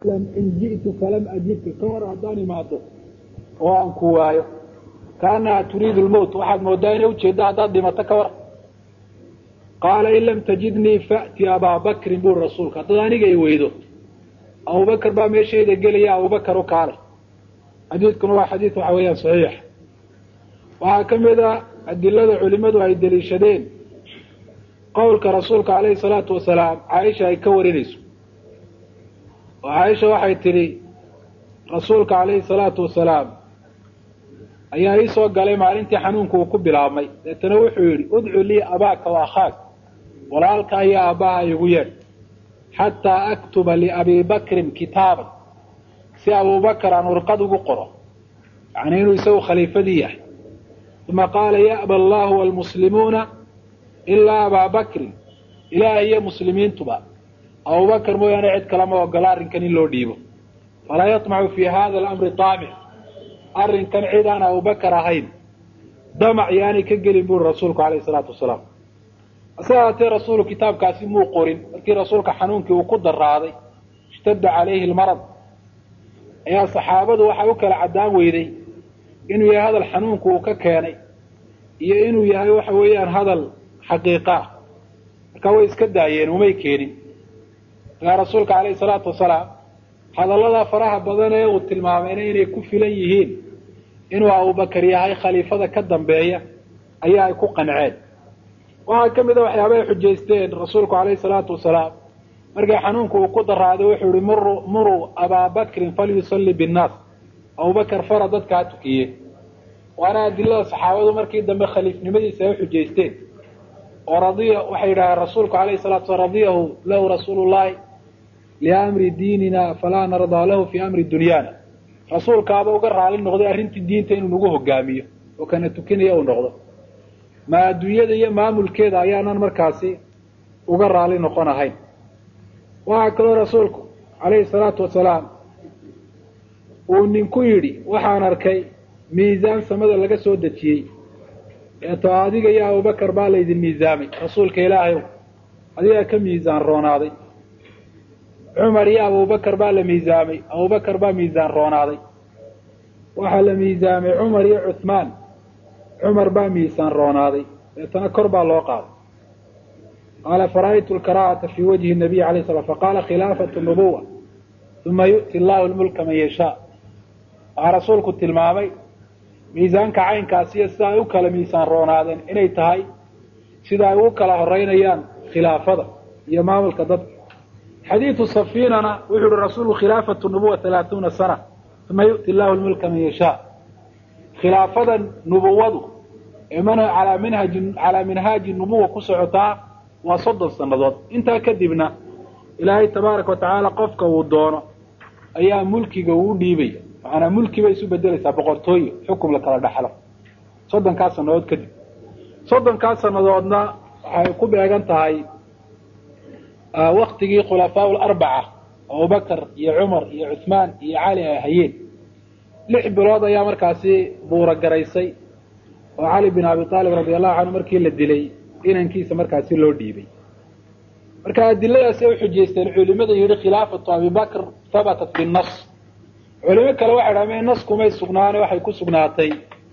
إن جئت فلم أجدك كور هداني معطف وأن كوايو كأنها تريد الموت واحد موداني وجهد هداد ما تكور قال إن لم تجدني فأتي أبا بكر بور رسولك هداني جاي ويدو أبو بكر بقى ماشي إذا قال يا أبو بكر وكاله حديثكم هو حديث حواليا صحيح وهكذا الدلالة علماء وهي الدليشدين قولك رسولك عليه الصلاة والسلام عائشة يكورينيس وعائشة waxay tiri rasuulka عليه الصلاة والسلام ayaa ii soo galay maalintii xanuunku ku bilaabmay deetana wuxuu yiri udcu li abaaka wa akhaak walaalka ayaa abaa igu yeer hatta aktuba li abi bakr kitaban si abu bakr aan warqad ugu qoro yani inuu isagu khaliifadii yahay ثم قال يأبى الله والمسلمون إلا أبا بكر إلهي مسلمين تبا أبو بكر مو يعني عد كلامه وقلار إن كان اللو ديبه فلا يطمع في هذا الأمر طامع أرن كان عيدان أبو بكر هين دمع يعني كقل يقول رسولك عليه الصلاة والسلام أسألت رسول كتاب كاسم مو قرن أتي رسولك حنونك وقدر راضي اشتد عليه المرض يا صحابة وحاوك العدام ويدي إنه يا هذا الحنونك وككاني يا إنه يا وحويان هذا الحقيقة كويس كدايين وما يكيني يا رسولك عليه الصلاة والسلام هذا الله فرح بدنا والتلمامين إنه يكفي ليهين إنه أبو بكر يا خليفة كدم بيا أيها يكون قنعان وهكذا إذا وحيابي حجيستين رسولك عليه الصلاة والسلام مرجع حنونك وقدر هذا وحوري مروا أبا بكر فليصلي بالناس أبو بكر فرضت كاتوكيه وأنا أدلة صحابة مركي دم خليفة نمدي سيوح حجيستين ورضيه وحيرها رسولك عليه الصلاة والسلام رضيه له رسول الله لأمر ديننا فلا نرضى له في أمر دنيانا رسولك أبا وقرر على النغضة أرنت الدين تين نقوه قامية وكانت تكيني أو نغضة ما الدنيا دي ما ملكي أيانا مركاسي وقرر على نقونا هين وهكذا رسولك عليه الصلاة والسلام وننكو يري وحان أركي ميزان سمد لغا سودتي يتعاديك يا أبو بكر باليد الميزامي رسولك إلهي هذه كميزان روناضي عمر يا أبو بكر بالميزامي أبو بكر بميزان روناضي وحل ميزامي عمر يا عثمان عمر بميزان روناضي يتنكر بالوقع قال فرأيت الكراهة في وجه النبي عليه الصلاة والسلام فقال خلافة النبوة ثم يؤتي الله الملك من يشاء رسولك التلمامي ميزانك عين كاسية سيدا وكلا ميزان رونادين إني تهي سيدا وكلا هرينيان خلافة يمام الكذب حديث الصفين أنا وحر الرسول خلافة النبوة 30 سنة ثم يؤتي الله الملك من يشاء خلافة نبوته إمانا على منهاج النبوة كسعطاء وصد السنضات انت كذبنا إلهي تبارك وتعالى قفك ودونه أيام ملكي قوود ديبي أنا ملكي بيسو بدلسة بقرطوي حكم لك على دحلة صدن كاسا نواد كذب صدن كاسا نوادنا حيقوم بأغانتا هاي وقتي خلفاء الأربعة أبو بكر يا عمر يا عثمان يا علي يا هيين لعب الوضع يا مركاسي بورا قريسي وعلي بن أبي طالب رضي الله عنه مركي للدلي إن انكيس مركاسي لو ديبي مركا الدلي سيو حجيستين علماء يري خلافة أبي بكر ثبتت بالنص علماء كلا واحد عمين النص كما يسقناني وحي كسقناتي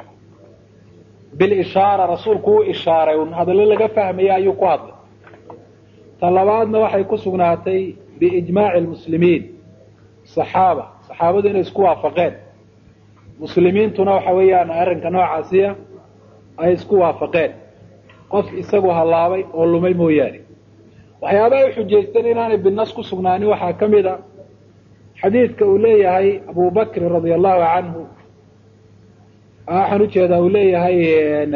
بالإشارة رسول كو إشارة هذا اللي لقى فهم يا أيوكو هذا طلباتنا وحي كسقناتي بإجماع المسلمين صحابة دين اسكوها فقين مسلمين تنوح ويان أرنك نوع عاسية أي اسكوها فقين قف إساقوها اللابي أولو مي موياني وحيابا يحجيستين إناني بالناس كسقناني وحاكم إذا حديث كأولي هاي أبو بكر رضي الله عنه حنوش هذا أولي هاي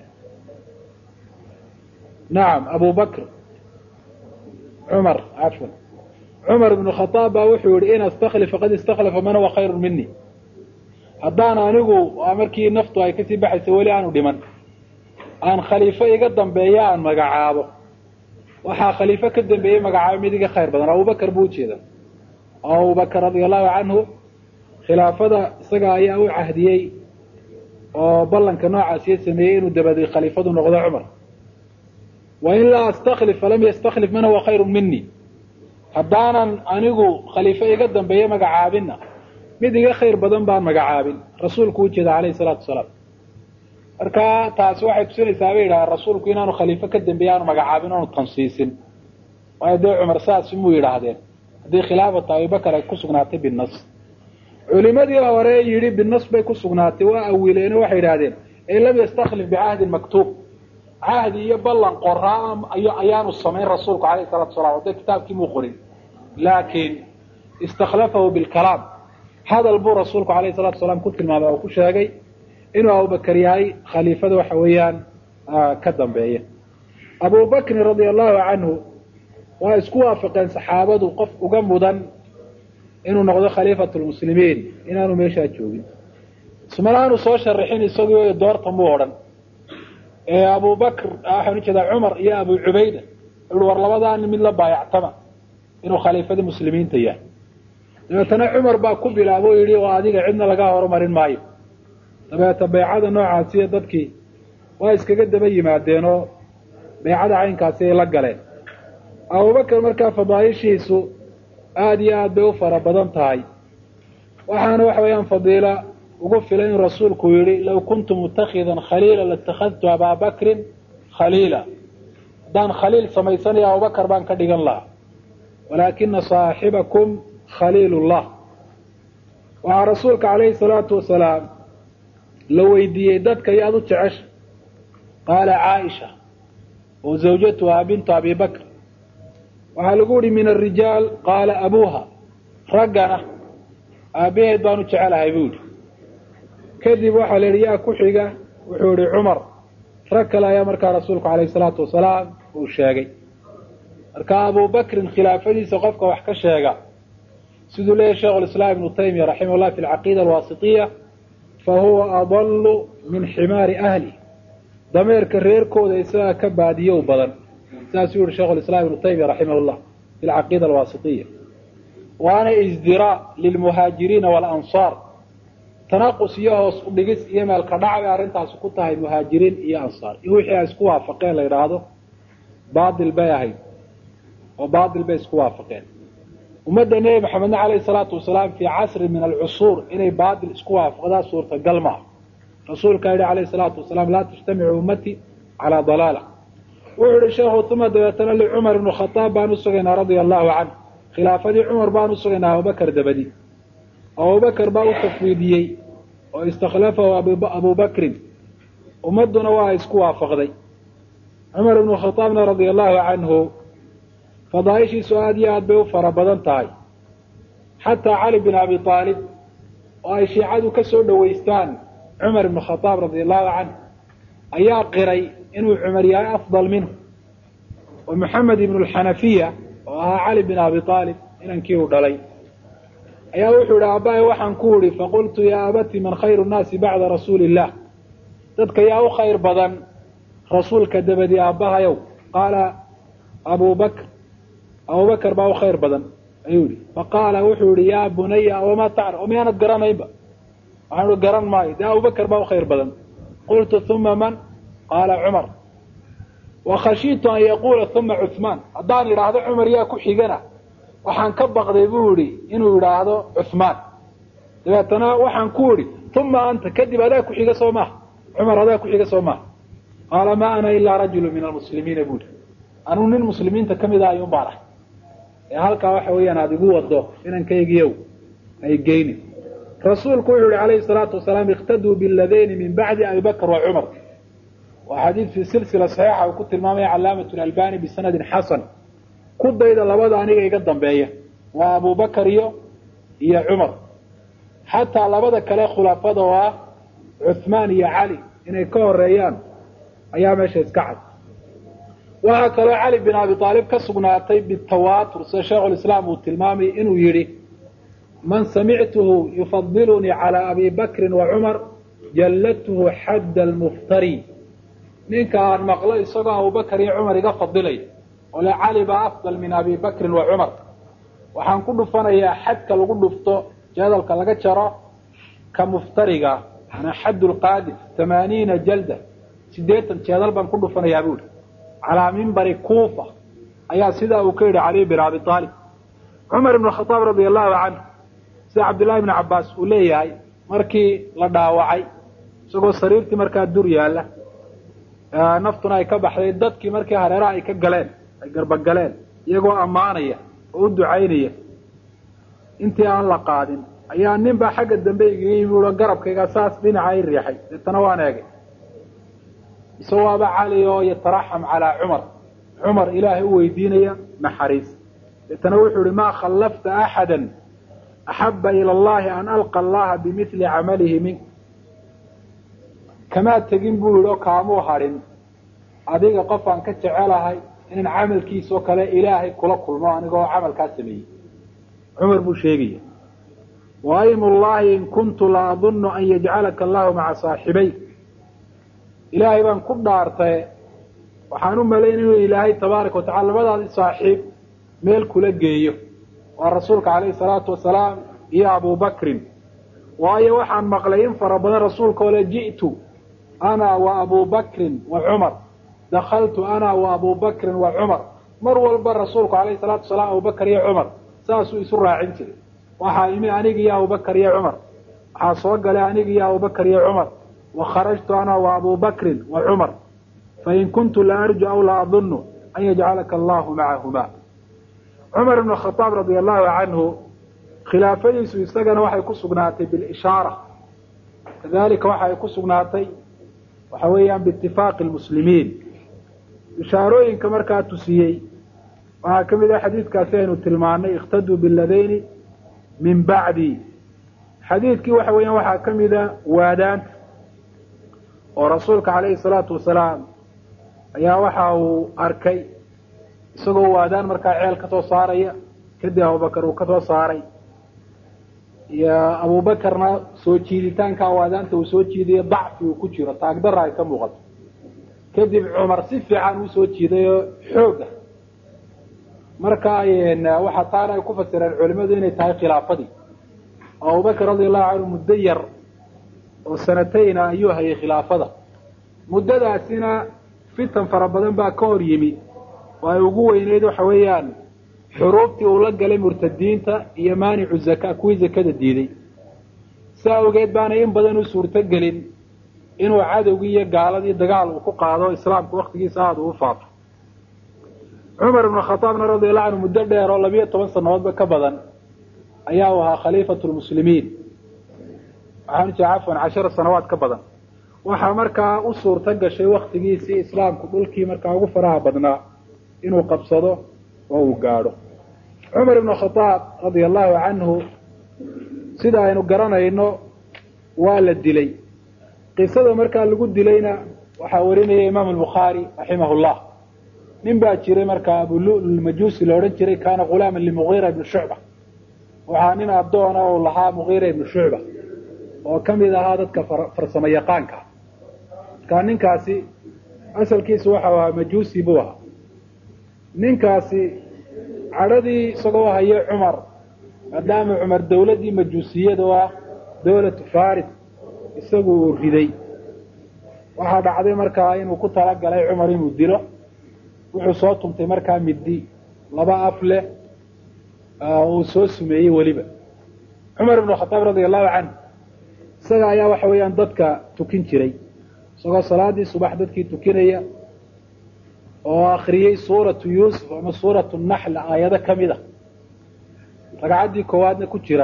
نعم أبو بكر عمر عفوا عمر بن الخطاب وحور إن استخلف فقد استخلف من هو خير مني هدانا نقو أمركي نفطه أي كتب بحث ولي عنه دمان أن خليفة يقدم بيان مقعابه وحا خليفة قدم بيان مقعابه ميديك خير بدن أبو بكر بوتشي ذا أبو بكر رضي الله عنه خلافة سقايا أو عهديي وبلن كنوع سيسميين ودبدي خليفة نقضى عمر وإن لا استخلف فلم يستخلف من هو خير مني haddaanan anigu khaliifo iga dambeeye magacaabinna mid iga khayr badan baan magacaabin rasuulku u jeeda calayhi salaatu wasalaam marka taasi waxay tusinaysaa bay yidhahdeen rasuulku inaanu khaliifo ka dambeeye aanu magacaabin oanu tansiisin waayo dee cumar saasi muu yidhaahdeen haddii khilaafatu abibakar ay ku sugnaatay binnas culimadii hore yidhi binnas bay ku sugnaatay waa awiileeno waxay yidhahdeen ay lam yastakhlif bicahdin maktuub cahdi iyo ballan qoraa ayaanu samayn rasuulku calayhi salaatu wasalaam oo dee kitaabkii muu qorin laakiin istakhlafahu bilkalaam hadal buu rasuulku calayhi salatu wasalaam ku tilmaamay oo ku sheegay inuu abubakar yahay khaliifada waxa weeyaan ka dambeeya abubakrin radia allahu canhu waa isku waafaqeen saxaabadu qof uga mudan inuu noqdo khaliifatu lmuslimiin inaanu meeshaa joogin ismalaanu soo sharixin isagoo doorta muu odhan abubakr waxaan ujeedaa cumar iyo abu cubayda war labadaan mid la baayactama inuu khaliifadii muslimiinta yahay dabeetana cumar baa ku bilaabo yidhi oo adiga cidna laga horumarin maayo dabeeta baycada noocaasiyo dadkii waa iskaga daba yimaadeenoo baycada caynkaasi ay la galeen abubakar markaa fadaaishiisu aada iyo aad bay u fara badan tahay waxaana waxa weeyaan fadiila ugu filan inuu rasuulku yidhi law kuntu mutakhidan khaliila latakhadtu abaa bakrin khaliila haddaan khaliil samaysanayo abubakar baan ka dhigan lahaa walaakina saaxibakum khaliil llah waxaa rasuulka calayhi salaatu wasalaam la weydiiyey dadka iyo aad u jecesha qaala caaisha oo zawjatuha bintu abi bakr waxaa lagu yihi min arijaal qaala abuuha raggana aabaheed baanu jecelahay buu yihi kadib waxaa la yidhi yaa ku xiga wuxuu yihi cumar rag kale ayaa markaa rasuulku calayhi salaatu wasalaam uu sheegay marka abubakrin khilaafadiisa qofka wax ka sheega siduu leeyahy sheikh lislaam ibnu taymiya raximah llah fi alcaqiida alwaasitiya fahuwa adalu min ximaari ahli dameerka reerkooda isagaa ka baadiyow badan saasuu yihi sheikh lislaam ibnu taymiya raximah llah fi alcaqiida alwaasitiya waana isdiraa lilmuhaajiriina waalansaar tanaqus iyo hoos udhigis iyo meelka dhac bay arrintaasi ku tahay muhaajiriin iyo ansaar in wixii ay isku waafaqeen la yidhaahdo baatil bay ahayd oo baatil bay isku waafaqeen ummadda nebi maxamedna calayhi salaatu wasalaam fii casrin min alcusuur inay baatil isku waafaqdaa suurtagal maaha rasuulkaa yidhi calayhi salaatu wasalaam laa tajtamicu ummatii calaa dalaala wuxuu yihi sheekhu uma dabeetana licumar ibnu khataab baan usugaynaa radia allahu canhu khilaafadii cumar baan usugaynaa abubakar dabadi abubakar baa u tafwiidiyey oo istakhlafahu abubakrin ummadduna waa isku waafaqday cumar ibnu khataabna radia allahu canhu fadaaishiisu aada iyo aad bay u fara badan tahay xataa cali bin abi aalib oo ay shiicadu ka soo dhowaystaan cumar ibnu khataab radia allahu canhu ayaa qiray inuu cumar yahay afdal minhu oo maxamed ibnu lxanafiya oo ahaa cali bin abi aalib inankii uu dhalay ayaa wuxuu yihi aabbahay waxaan ku idhi faqultu yaa abati man khayru nnaasi bacda rasuuli illah dadka yaa u khayr badan rasuulka dabadi aabbahayow qaala abubakr abubakar baa u khayr badan ayuu yihi faqaala wuxuu yihi yaa bunaya wamaa tacraf oo miyaanad garanaynba waxaan ihi garan maayo dee abubakar baa u khayr badan qultu uma man qaala cumar wakhashiitu an yaquula uma cuثmaan haddaan idhaahdo cumar yaa ku xigana waxaan ka baqday buu yihi inuu yidhaahdo cuثmaan dabeetana waxaan ku idhi uma anta kadib adaa ku xiga soo maha cumar adaa ku xiga soo maha qaala ma ana ilaa rajulu min almuslimiina buu yihi anuu nin muslimiinta kamid ah ayuun baan ahay ee halkaa waxa weeyaan aada igu wado inankaygiyow ay geyni rasuulku wuxuu yihi calayhi salaatu wasalaam iqtaduu biladayni min bacdi abi bakr wa cumar waa xadiid fi silsila saxiixa uu ku tilmaamaya calaamat albani bisanadin xasan ku dayda labada aniga iga dambeeya waa abubakar iyo cumar xataa labada kale khulafada oo ah cuثmaan iyo cali inay ka horeeyaan ayaa meesha iska cad waxaa kaloo cali bin abi aalib ka sugnaatay bitawaatur sida sheikhulislaam uu tilmaamay inuu yidhi man samictuhu yufadilunii calaa abi bakrin wa cumar jalladtuhu xadda almuftari ninka aan maqlo isagoo abubakar iyo cumar iga fadilay oo le cali baa afdal min abi bakrin wa cumar waxaan ku dhufanayaa xadka lagu dhufto jadalka laga jaro ka muftariga ana xadd lqaadif 80 jalda 80 jeedal baan ku dhufanayaa buuri calaa mimbari kuufa ayaa sidaa uu ka yidhi cali bin abi aalib cumar ibn khataab radiallahu canhu sida cabdillahi ibni cabbaas uu leeyahay markii la dhaawacay isagoo sariirtii markaa dur yaalla naftuna ay ka baxday dadkii markii hareeraha ay ka galeen ay garbagaleen iyagoo ammaanaya oo u ducaynaya intii aan la qaadin ayaa nin baa xagga dambe igaga yimi uo garabkayga saas dhinaca i riixay deetana waan eegay isagoo aba cali oo yataraxam calaa cumar ilaahay u weydiinaya naxariis deetana wuxuu ihi maa khallafta axada axaba ila allahi an alqa allaha bimili camalihi mink kamaa tegin buu yihi oo kaamuu hadhin adiga qof aan ka jecelahay inaan camalkiisoo kale ilaahay kula kulmo anigoo camalkaa sameeyey cumar buu sheegaya waaymu llahi in kuntu la adunnu an yajcalaka allahu maca saaxibay ilaahay baan ku dhaartay waxaan u malayn inuu ilaahay tabaaraka watacala labadaadii saaxiib meel kula geeyo waa rasuulka calayhi salaatu wasalaam iyo abubakrin waayo waxaan maqlay in fara badan rasuulka oo le ji'tu ana wa abubakrin wa cumar dakaltu ana wa abubakrin wa cumar mar walba rasuulku calayhi salaatu wasalaam abubakar iyo cumar saasuu isu raacin jiray waxaa imi aniga iyo abubakar iyo cumar waxaa soo galay aniga iyo abubakar iyo cumar wa kharajtu ana wa abubakrin wa cumar fain kuntu la arju aw la adunnu an yajcalaka allahu macahuma cumar ibn khataab radia allahu canhu khilaafadiisu isagana waxay ku sugnaatay bilishaara kadalika waxay ku sugnaatay waxa weeyaan biitifaaqi lmuslimiin ishaarooyinka markaa tusiyey waxaa ka mid ah xadiidkaasi aynu tilmaanay ikhtaduu biladayni min bacdi xadiidkii waxa weeyaan waxaa ka mida waadaanta oo rasuulka calayhi salaatu wasalaam ayaa waxa uu arkay isagoo waadaan markaa ceel ka soo saaraya kadib abubakar uu ka soo saaray iyo abubakarna soo jiiditaankaa waadaanta uu soo jiidayo dacfi uu ku jiro taagdara ay ka muuqato kadib cumar si fiican uu soo jiidayoo xooga marka waxaa taana ay ku fasireen culimadu inay tahay khilaafadii oo abubakar radiallahu canhu muddo yar oo sanatayna ayuu hayay khilaafada muddadaasina fitan fara badan baa ka hor yimi oo ay ugu weyneyd waxa weeyaan xuruubtii uu la galay murtadiinta iyo maanicu zaka kuwii zakada diiday saa awgeed baana in badan u suurto gelin inuu cadowgii iyo gaaladii dagaal uu ku qaado islaamku waktigiisa aada uu faafo cumar ibnu khataabna radiallahu canhu muddo dheer oo 12 sanadoodba ka badan ayaa u ahaa khaliifatu lmuslimiin waxaan jira cafwan 10 sanawaad ka badan waxaa markaa u suurto gashay waktigiisii islaamku dhulkii markaa ugu faraha badnaa inuu qabsado oo uu gaadho cumar ibnu khataab radia allahu canhu sida aynu garanayno waa la dilay qisada markaa lagu dilayna waxaa warinaya imaam albukhaari raximah llah nin baa jiray markaa abulul majuusi la odhan jiray kaana ghulaaman limugiira ibni shucba waxaa nin addoona oo lahaa mugiira ibni shucba oo kamid ahaa dadka farsamo yaqaanka markaa ninkaasi asalkiisu waxau ahaa majuusi buu ahaa ninkaasi cadhadii isagoo haya cumar maadaama cumar dawladdii majuusiyada oo ah dawlatu faris isagu uu riday waxaa dhacday markaa inuu ku talagalay cumar inuu dilo wuxuu soo tuntay markaa middi 2 af leh uu soo sumeeyey weliba cumar ibnu khataab radia allahu canhu isaga ayaa waxa weeyaan dadka tukin jiray isagoo salaadii subax dadkii tukinaya oo akriyey suuratu yuusuf ama suuratu naxl aayado kamid a ragcaddii koowaadna ku jira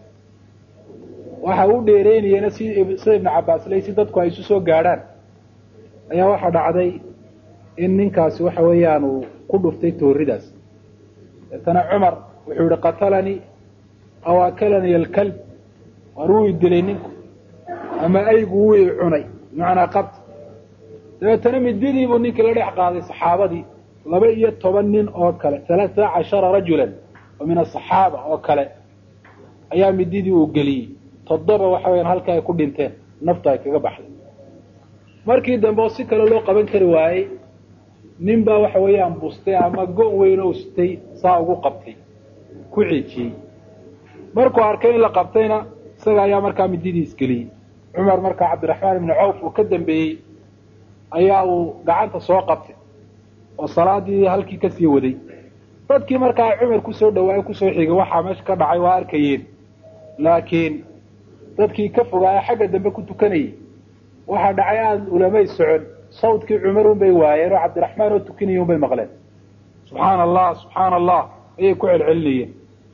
waxa uu dheereynayena sida ibnu cabbaas ley si dadku ay isu soo gaadhaan ayaa waxaa dhacday in ninkaasi waxa weeyaan uu ku dhuftay tooridaas deetana cumar wuxuu yihi qatalanii aw akalanii alkalb war wuu i dilay ninku ama aygu wuu i cunay bimacnaa qabta dabeetana mididii buu ninkii la dhex qaaday saxaabadii 12 nin oo kale 13 rajulan oo min asaxaaba oo kale ayaa mididii uu geliyey 7 waxa weeyaan halka ay ku dhinteen nafta ay kaga baxday markii dambe oo si kale loo qaban kari waayey nin baa waxa weeyaan bustay ama go' weyn oo stay saa ugu qabtay ku ciijiyey markuu arkay in la qabtayna isaga ayaa markaa mididii isgeliyey cumar markaa cabdiraxmaan ibnu cawf uu ka dambeeyey ayaa uu gacanta soo qabtay oo salaadii halkii kasii waday dadkii markaa cumar kusoo dhawaay kusoo xigay waxaa meesha ka dhacay waa arkayeen, laakiin dadkii ka fogaaya xagga dambe ku tukanayay waxaa dhacay aada ulamay socon, sawdkii cumar un bay waayeen oo cabdiraxmaan oo tukanaya un bay maqleen. subxaana allah subxaana allah ayay ku celcelinayeen.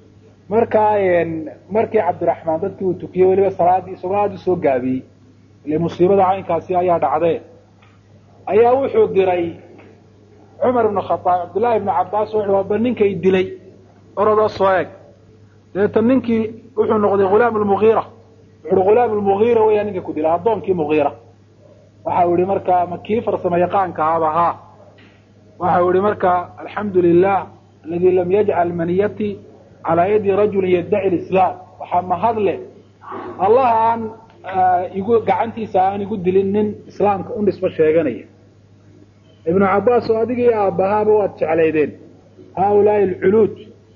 markii cabdiraxmaan dadkii uu tukiyey weliba salaadii isagoo aada u soo gaabiyey, ile musiibada caynkaasi ayaa dhacdee, ayaa wuxuu diray cumar ibnu khataab cabdullaahi ibnu cabbaas wuxuu aba ninkay dilay orodoo soo eg. dabeetan ninkii wuxuu noqday ghulaam almugiira, wuxuuhi ghulaam almugiira weyaa ninka ku dilay, addoonkii mugiira. waxau yihi markaa ma kii farsamo yaqaanka ahaba haa. waxau yihi markaa alxamdu lilah aladi lam yajcal maniyati calaa yadi rajulin yaddaci lislaam. waxaa mahadle allah aan gacantiisa aan igu dilin nin islaamka u nisbo sheeganaya. ibnu cabbaas oo adigii aabbahaaba waad jeclaydeen haaulaai alculuuj,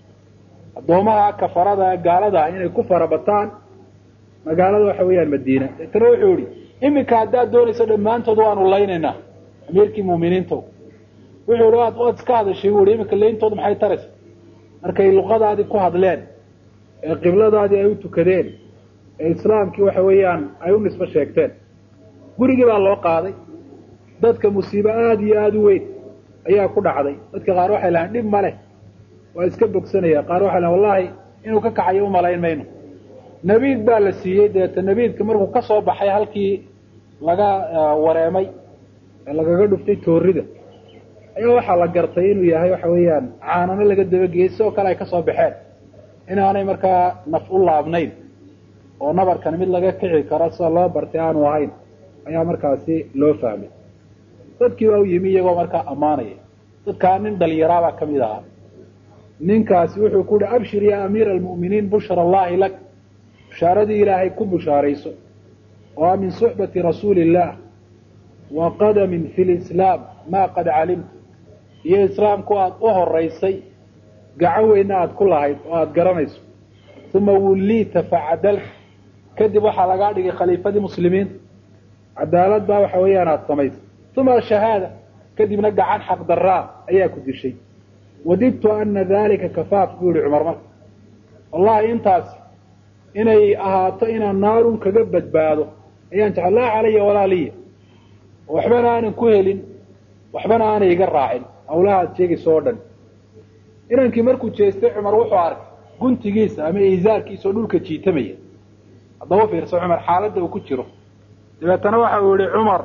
addoomaha kafarada gaalada inay ku farabataan magaalada waxa weeyaan madiina. deetana wuxuu yihi iminka haddaad doonayso dhammaantood waanu laynaynaa amiirkii muuminiinta. wuxuu yihi waad iska hadashay bu ihi iminka layntooda maxay taraysa markay luqadaadii ku hadleen ee qibladaadii ay u tukadeen ee islaamkii waxa weeyaan ay u nisbo sheegteen. gurigii baa loo qaaday. dadka musiibo aada iyo aada u weyn ayaa ku dhacday. dadka qaar waxay lahayn dhib ma leh waa iska bogsanaya, qaar waxay lahayn wallahi inuu ka kacayo umalayn mayno. nabiid baa la siiyey. deeta nabiidka markuu ka soo baxay halkii laga wareemay ee lagaga dhuftay toorida ayaa waxaa la gartay inuu yahay waxa weeyaan caanano laga dabageeyey, sidoo kale ay ka soo baxeen inaanay markaa naf u laabnayn oo nabarkan mid laga kici karo sida loo bartay aanu ahayn ayaa markaasi loo fahmay. dadkii waa u yimi iyagoo markaa ammaanaya. dadkaa nin dhalinyaraabaa ka mid ahaa. ninkaasi wuxuu ku yihi abshir ya amiira almu'miniin bushra allahi lak, bushaaradii ilaahay ku bushaarayso oo min suxbati rasuuli illah wa qadamin fi lislaam maa qad calimta, iyo islaamku aada u horaysay gacan weyna aada ku lahayd oo aada garanayso. uma wulliita facadalta, kadib waxaa lagaa dhigay khaliifadii muslimiinta, cadaalad baa waxa weeyaan aada samaysay. uma shahaada, kadibna gacan xaq daraa ayaa ku dishay. wadidtu ana dalika kafaaf buu yihi cumar marka, wallahi intaas inay ahaato inaan naarun kaga badbaado ayaan jecel, laa calaya walaa liya, waxbana aanan ku helin waxbana aanay iga raacin hawlahaad sheegayso oo dhan. inankii markuu jeestay cumar wuxuu arkay guntigiisa ama iisaarkiisa oo dhulka jiitamaya. haddaba fiirso cumar xaaladda uu ku jiro. dabeetana waxa uu yihi cumar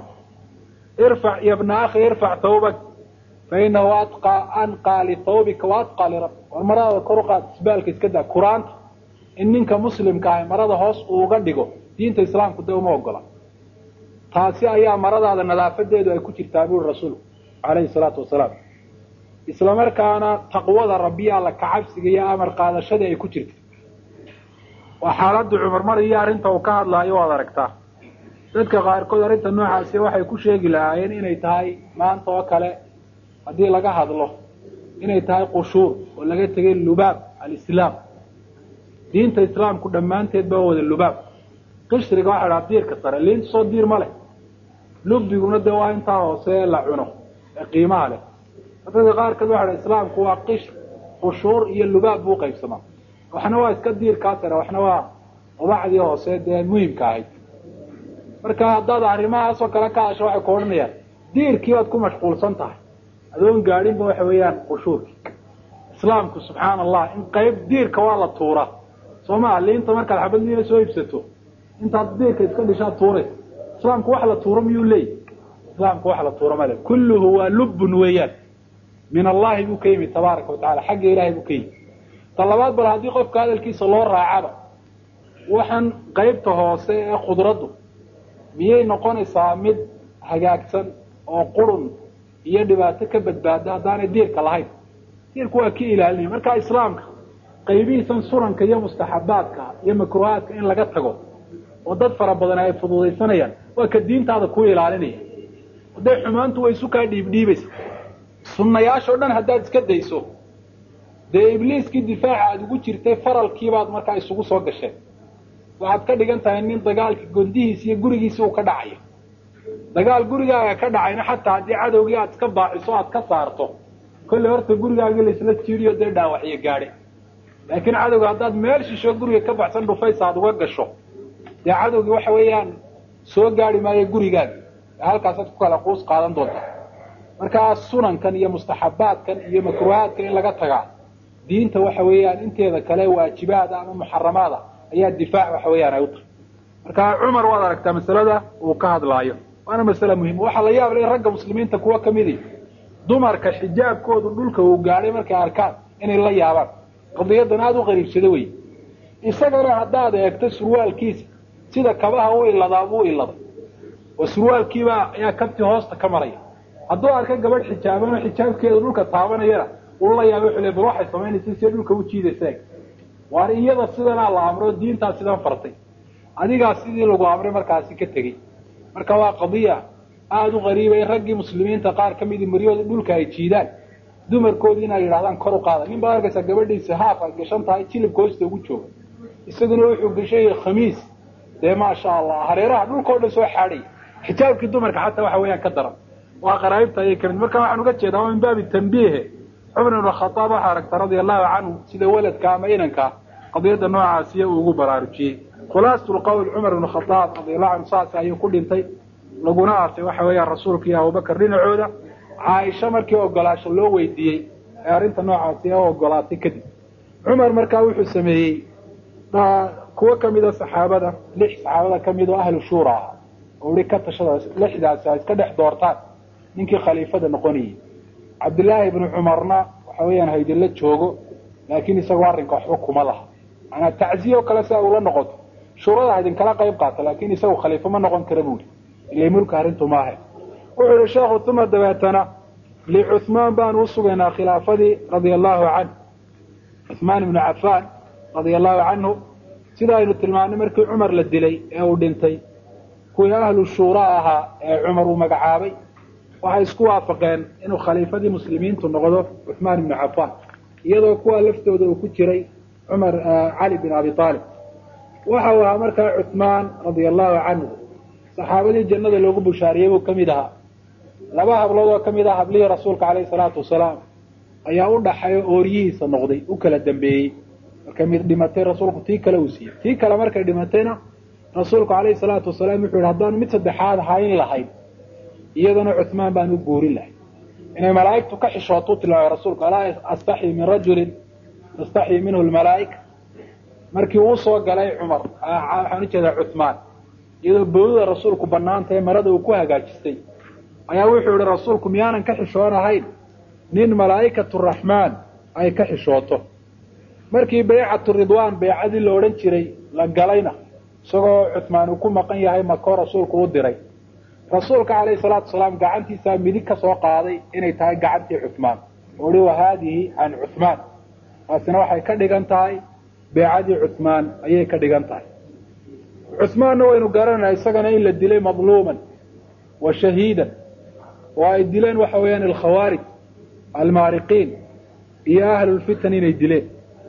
irfac ya bna akhi irfac thawbak fainahu anqaa lithawbika waatqaa lirab. war marada kor u qaad, isbaalka iska daa. qur-aanta in ninka muslimka ahi marada hoos uuga dhigo diinta islaamku de uma ogola. taasi ayaa maradaada nadaafadeedu ay ku jirtaa buri rasuulku calayhi salaatu wasalaam. isla markaana taqwada rabbiya alla kacabsiga iyo amar qaadashadii ay ku jirta. waa xaaladda cumar mar iyo arrinta uu ka hadlaayo waad aragtaa. dadka qaarkood arrinta noocaasi waxay ku sheegi lahaayeen inay tahay maanta oo kale haddii laga hadlo inay tahay qushuur oo laga tegay lubaab alislaam. diinta islaamku dhammaanteed baa wada lubaab. qishriga waxaa dhaha diirka sare, liinta soo diir ma leh. lubdiguna de waa intaa hoose la cuno ee qiimaha leh. dadka qaarkood waxaa dhaha islaamku waa qishr, qushuur iyo lubaab buu qaybsamaa. waxna waa iska diirkaa sare, waxna waa qubacdii hoose dee muhimka ahayd. marka haddaad arrimahaasoo kale ka hasho waxay ku odhanayaan diirkii baad ku mashquulsan tahay adoon gaadhinba waxa weeyaan qushuurkii. islaamku subxaana allah in qayb diirka waa la tuuraa soo maa. liinta markaad xabad liina soo iibsato intaad diirka iska dhishaad tuuraysa. islaamku wax la tuuro miyuu leeyahy? islaamku wax la tuuro male. kulluhu waa lubbun weeyaan min allahi buu ka yimid tabaaraka watacala, xagga ilaahay buu ka yimid. ta labaad bal haddii qofka hadalkiisa loo raacaba waxaan qaybta hoose ee khudraddu miyay noqonaysaa mid hagaagsan oo qurun iyo dhibaato ka badbaada haddaanay diirka lahayn? diirku waa ka ilaalinaya. marka islaamka qaybihiisan sunanka iyo mustaxabaadka iyo makruhaadka in laga tago oo dad fara badan ay fududaysanayaan waa ka diintaada ku ilaalinaya. hadday xumaantu way isu kaa dhiibdhiibaysa. sunnayaashoo dhan haddaad iska dayso dee ibliiskii difaaca aada ugu jirtay faralkiibaad markaa isugu soo gasheen. waxaad ka dhigan tahay nin dagaalka gondihiisa iyo gurigiisa uu ka dhacayo. dagaal gurigaaga ka dhacayna xataa haddii cadowgii aad iska baaciso aad ka saarto kolle horta gurigaaga la isla jiiriyo dee dhaawacyo gaadhay laakiin cadowga haddaad meel shisho guriga ka baxsan dhufaysa aad uga gasho dee cadowgii waxa weeyaan soo gaari maayo gurigaaga halkaasaad ku kala quus qaadan doonta markaa sunankan iyo mustaxabaadkan iyo makruuhaadkan in laga tagaa diinta waxa weeyaan inteeda kale waajibaada ama muxaramaada ayaa difaac waxa weeyaan ay u tahay marka cumar waad aragtaa masalada uu ka hadlaayo waana masale muhiim waxaa la yaab leh ragga muslimiinta kuwa kamidi dumarka xijaabkoodu dhulka uu gaadhay markay arkaan inay la yaabaan qadiyadan aada u qariibsado wey isagana haddaad eegto surwaalkiisa sida kabaha u iladaa buu iladay oo surwaalkiiba ayaa kabti hoosta ka maraya hadduu arka gabadh xijaaban xijaabkeedu dhulka taabanayana uu la yaabay wuxuu leeyahay bal waxay samaynaysaa si dhulka u jiidaysaa waar iyada sidana la amro diinta sidan fartay adiga sidii lagu amray markaasi ka tagay marka waa qadiya aada u qariibay raggii muslimiinta qaar kamid mariyooda dhulka ay jiidaan dumarkoodii inay yidhahdaan kor u qaada nin baa arkaysa gabadhiisa haaf ay gashan tahay jilibka hoosta ugu jooga isaguna wuxuu gashay khamiis dee maasha allah hareeraha dhulkao dhan soo xaadhay xijaabkii dumarka xataa waxa weeyaan ka daran waa qaraa'ibta ayay kamid marka waxaan uga jeedaa waa min baabi tanbiihe cumar ibn khataab waxaa aragta radia allahu canhu sida waladka ama inanka qadiyadda noocaasiya uu ugu baraarujiyey khulaasatul qowl cumar ibn khataab radiallahu canhu saas ayuu ku dhintay laguna aasay waxa weeyaan rasuulka iyo abubakar dhinacooda caaisha markii ogolaasho loo weydiiyey ee arrinta noocaasi oo ogolaatay kadib cumar markaa wuxuu sameeyey kuwo kamida saxaabada 6 saxaabada kamid oo ahlu shura ah oo weli ka tashada 6daas ay iska dhex doortaan ninkii khaliifada noqonayay cabdillaahi ibn cumarna waxa weeyaan haydila joogo laakiin isagoo arrinka waxba kuma laha ana tacziyo kale saa ula noqoto shurada idin kala qayb qaata laakiin isagoo khaliifo ma noqon kara buuri ilaa mulka arrintu maaha wuxuu sheekhu tuma dabeetana licuthmaan baan u sugaynaa khilaafadii radiyallahu canhu cuthmaan ibn cafaan radiyallahu canhu sida aynu tilmaanay markii cumar la dilay ee uu dhintay kuwii ahlu shura ahaa ee cumar uu magacaabay waxay isku waafaqeen inuu khaliifadii muslimiintu noqdo cuthmaan ibn cafaan iyadoo kuwa laftooda uu ku jiray cumar cali bin abi talib waxa uu ahaa markaa cuthmaan radiyallahu canhu saxaabadii jannada loogu bushaariyey buu kamid ahaa laba hablood oo kamid ah hablihii rasuulka calayhi salaatu wasalaam ayaa u dhaxay ooriyihiisa noqday u kala dambeeyey markay mid dhimatay rasuulku tii kale uu siiyey tii kale markay dhimatayna rasuulku calayhi salaatu wasalaam wuxuu yihi haddaan mid saddexaad hayn lahayn iyadana cuthmaan baan u guurin lahay inay malaa'igtu ka xishooto tilmaamay rasuulku alaa astaxyi min rajulin tastaxyi minhu lmalaa'ika markii uu soo galay cumar waxaan u jeedaa cuthmaan iyadoo boodada rasuulku banaantahay marada uu ku hagaajistay ayaa wuxuu yihi rasuulku miyaanan ka xishoonahayn nin malaa'ikatu raxmaan ay ka xishooto markii baycatu ridwaan baycadii la odhan jiray la galayna isagoo cuthmaan uu ku maqan yahay makoo rasuulku u diray rasuulka calayhi salaatu wasalaam gacantiisaa midig ka soo qaaday inay tahay gacantii cuthmaan oo hi wahaadihi can cuthmaan taasina waxay ka dhigan tahay baycadii cuthmaan ayay ka dhigan tahay cuthmaanna waynu garanayna isagana in la dilay madluuman wa shahiidan oo ay dileen waxa weeyaan alkhawaarij almaariqiin iyo ahlulfitan inay dileen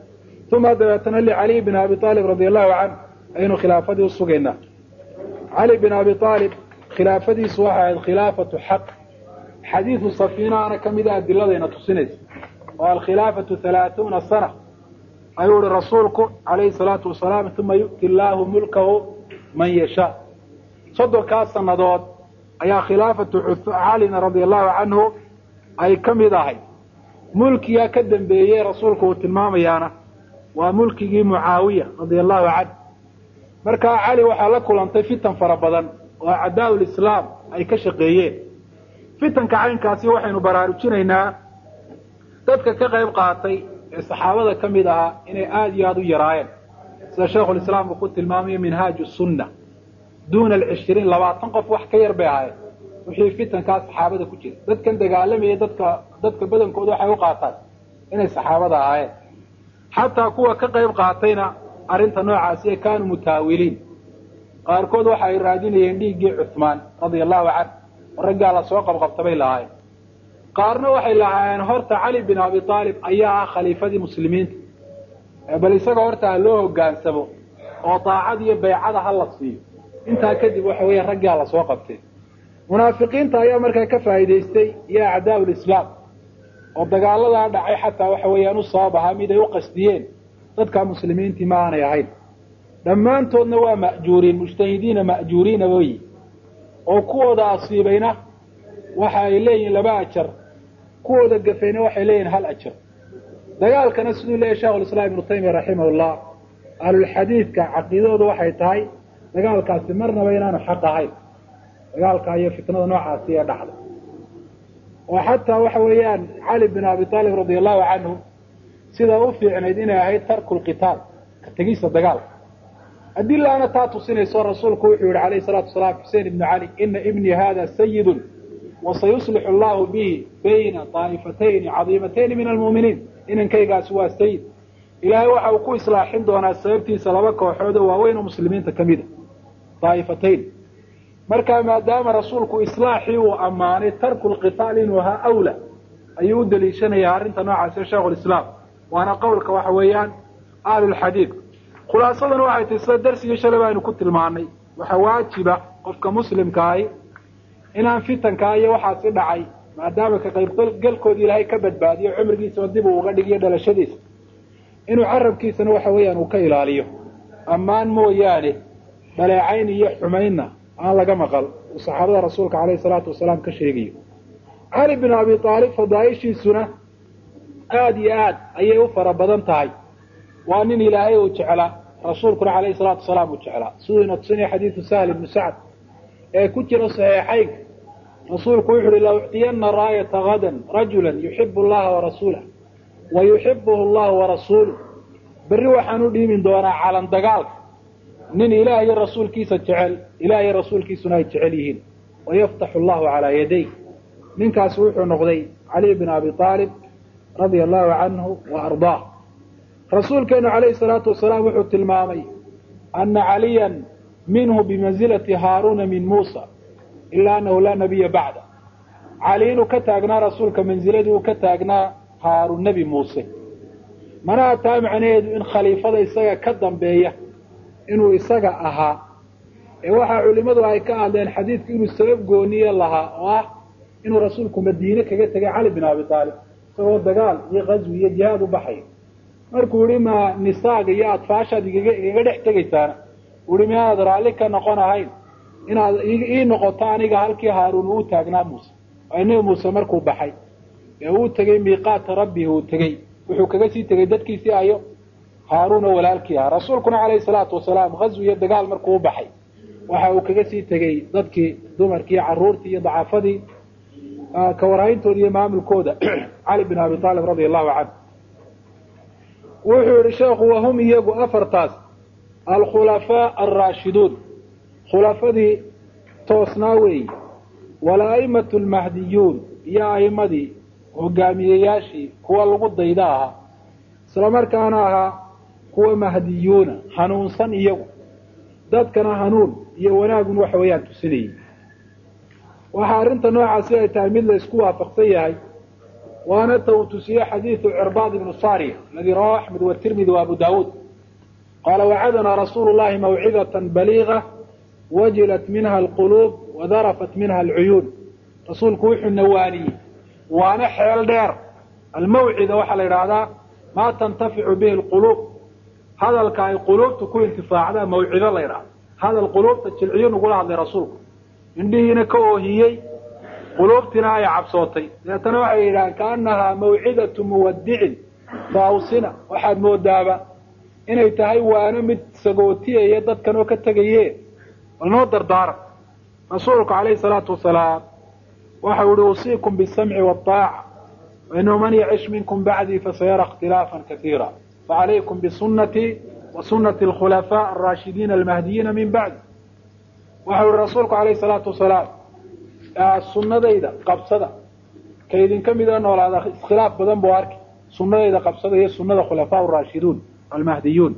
uma dabeetana licali bin abi aalib radi allahu canhu ayaynu khilaafadii u sugaynaa cali bin abi aalib khilaafadiisu waxay ahayd khilaafatu xaq xadiidu safiinaana kamida adiladayna tusinaysa oo alkhilaafatu 30 sana ayuu ihi rasuulku calayhi salaatu wasalaam uma yu'ti illaahu mulkahu man yashaa 30 sanadood ayaa khilaafatu calina radia allahu canhu ay ka mid ahay mulkigaa ka dambeeyey rasuulku uu tilmaamayaana waa mulkigii mucaawiya radia allahu canhu markaa cali waxaa la kulantay fitan fara badan oo acdaa lislaam ay ka shaqeeyeen fitanka caynkaasi waxaynu baraarujinaynaa dadka ka qayb qaatay ee saxaabada ka mid ahaa inay aada iyo aada u yaraayeen sida sheikhulislaam uu ku tilmaamayo minhaaju sunna duuna 20 20 qof wax ka yar bay ahaayeen wixii fitankaa saxaabada ku jira dadkan dagaalamaya dadka badankooda waxay u qaataan inay saxaabada ahaayeen xataa kuwa ka qayb qaatayna arrinta noocaasi kaanu mutaawiliin qaarkood waxa ay raadinayeen dhiiggii cuthmaan radia allahu canhu raggaa la soo qabqabtabay lahaayeen qaarna waxay lahaayeen horta cali bin abi aalib ayaa ah khaliifadii muslimiinta bal isaga horta loo hogaansamo oo daacad iyo baycada ha la siiyo intaa kadib waxa weeye raggaa la soo qabtay munaafiqiinta ayaa markaa ka faa'iidaystay iyo acdaa lislaam oo dagaaladaa dhacay xataa waxa weeyaan u sabab ahaa mid ay u qasdiyeen dadka muslimiintii ma aanay ahayn. dhammaantoodna waa ma'juuriin, mujtahidiina ma'juuriina weyi, oo kuwooda asiibayna waxa ay leeyihiin 2 ajar, kuwooda gafayna waxay leeyihiin 1 ajar. dagaalkana siduu leeyahay sheekhulislaam ibnu taymiya raximahullah, ahlulxadiidka caqiidadooda waxay tahay dagaalkaasi marnaba inaanu xaq ahayn, dagaalka iyo fitnada noocaasi ee dhacda. oo xataa waxa weeyaan cali bin abi aalib radi allahu canhu sidaa u fiicnayd inay ahayd tarku lqitaal, ka tegista dagaalka. adilaana taa tusinayso rasuulku wuxuu yihi alayhi salaatu wasalaam xusein ibnu cali, ina ibnii hada sayidun wasayuslixu allahu bihi bayna طaa'ifatayni cadiimatayni min almu'miniin. inankaygaasi waa sayid, ilaahay waxa uu ku islaaxin doonaa sababtiisa 2 kooxood oo waaweyn oo muslimiinta ka mida, طaa'ifatayn. markaa maadaama rasuulku islaaxii uu ammaanay tarku lqitaal inuu ahaa awla, ayuu u daliishanayaa arrinta noocaasi sheekhulislaam, waana qowlka waxa weeyaan ahlulxadiid. khulaasadana waxay tahi sida darsigii shalay baynu ku tilmaanay, waxa waajiba qofka muslimkaahi inaan fitankaa iyo waxaasi dhacay maadaama ka qaybgalkooda ilaahay ka badbaadiyo cumrigiisaba dib uu uga dhigiyo dhalashadiisa, inuu carabkiisana waxa weeyaan uu ka ilaaliyo, ammaan mooyaane dhaleecayn iyo xumaynna aan laga maqal uu saxaabada rasuulka calayhi salaatu wasalaam ka sheegayo. cali bin abi aalib fadaaishiisuna aada iyo aad ayay u fara badan tahay. waa nin ilaahay uu jeclaa, rasuulkuna calayhi salaatu wasalaam uu jeclaa, siduu ina tusinaya xadiidu sahl ibnu sacd ee ku jira saxiixaynka. rasuulku wuxu uhi la uctiyana raayata gadan rajula yuxibu allaha warasuulah wa yuxibuhu allahu warasuuluh. berri waxaan u dhiimin doonaa calan dagaalka nin ilaah iyo rasuulkiisa jecel, ilaah iyo rasuulkiisuna ay jecel yihiin, wayaftaxu allahu calaa yaday. ninkaasi wuxuu noqday cali bin abi aalib radia allahu canhu wa ardaah. rasuulkeenu calayhi salaatu wasalaam wuxuu tilmaamay ana caliyan minhu bimanzilati haaruuna min muusa ilaa anahu laa nabiya bacda. cali inuu ka taagnaa rasuulka manziladii uu ka taagnaa haaruun nebi muuse, manaha taa macnaheedu in khaliifada isaga ka dambeeya inuu isaga ahaa. ee waxaa culimadu ay ka hadleen xadiidku inuu sabab gooniye lahaa, oo ah inuu rasuulku madiine kaga tegay cali bin abi aalib isagoo dagaal iyo qaswi iyo jihaad u baxay. markuu yihi ma nisaaga iyo adfaashaad igaga dhex tegaysaana, uu yihi miyaanad raalli ka noqon ahayn inaad ii noqoto aniga halkii haaruun uu taagnaa muuse. oo nebi muuse markuu baxay ee uu tegey miiqaata rabbihi uu tegey, wuxuu kaga sii tegey dadkiisii ayo haaruun oo walaalkii ahaa. rasuulkuna calayhi salaatu wasalaam qaswi iyo dagaal markuu u baxay waxa uu kaga sii tegey dadkii dumarkii iyo carruurtii iyo dacafadii ka warhayntooda iyo maamulkooda cali bin abi aalib radia allahu canhu. wuxuu yihi sheekhu wahum iyagu 4taas alkhulafaa alraashiduun, khulafadii toosnaa weeyi, walaa'imatu almahdiyuun iyo a'imadii hogaamiyeyaashii kuwa lagu dayda ahaa, isla markaana ahaa kuwa mahdiyuuna hanuunsan, iyagu dadkana hanuun iyo wanaagun waxa weeyaan tusinayay. waxa arrinta noocaasi ay tahay mid la isku waafaqsan yahay, waana ta uu tusiye xadiidu cirbaad ibnu saariya aladi rawahu axmed watirmidi wa abu daawuud qaala wacadanaa rasuulu llahi mawcidatan baliiga wajilat minha alquluub wadarafat minha alcuyuun. rasuulku wuxuu nawaaniyey waana xeel dheer. almawcida waxaa la yidhaahdaa maa tantaficu bihi alquluub, hadalka ay quluubta ku intifaacda mawcido la yidhahda. hadal quluubta jilciyo nagula hadlay rasuulku, indhihiina ka oohiyey, quluubtina ay cabsootay. deetana waxay yidhahaan kaanahaa mawcidatu muwadicin faawsina, waxaad moodaaba inay tahay waano mid sagootiyaya dadkan oo ka tegaye bal noo dardaara. rasuulku calayhi salaatu wasalaam waxa u yihi usiikum bisamci waaaca wainahu man yacish minkum bacdii fasayara ikhtilaafan kaiira facalaykum bisunatii wa sunati alkhulafaa alraashidiina almahdiyiina min bacdi. waxa u yihi rasuulku calayhi salaatu wasalaam sunadayda qabsada, ka idinka mida noolaada iskhilaaf badan buu arki, sunadayda qabsada iyo sunada khulafaa raashiduun almahdiyuun,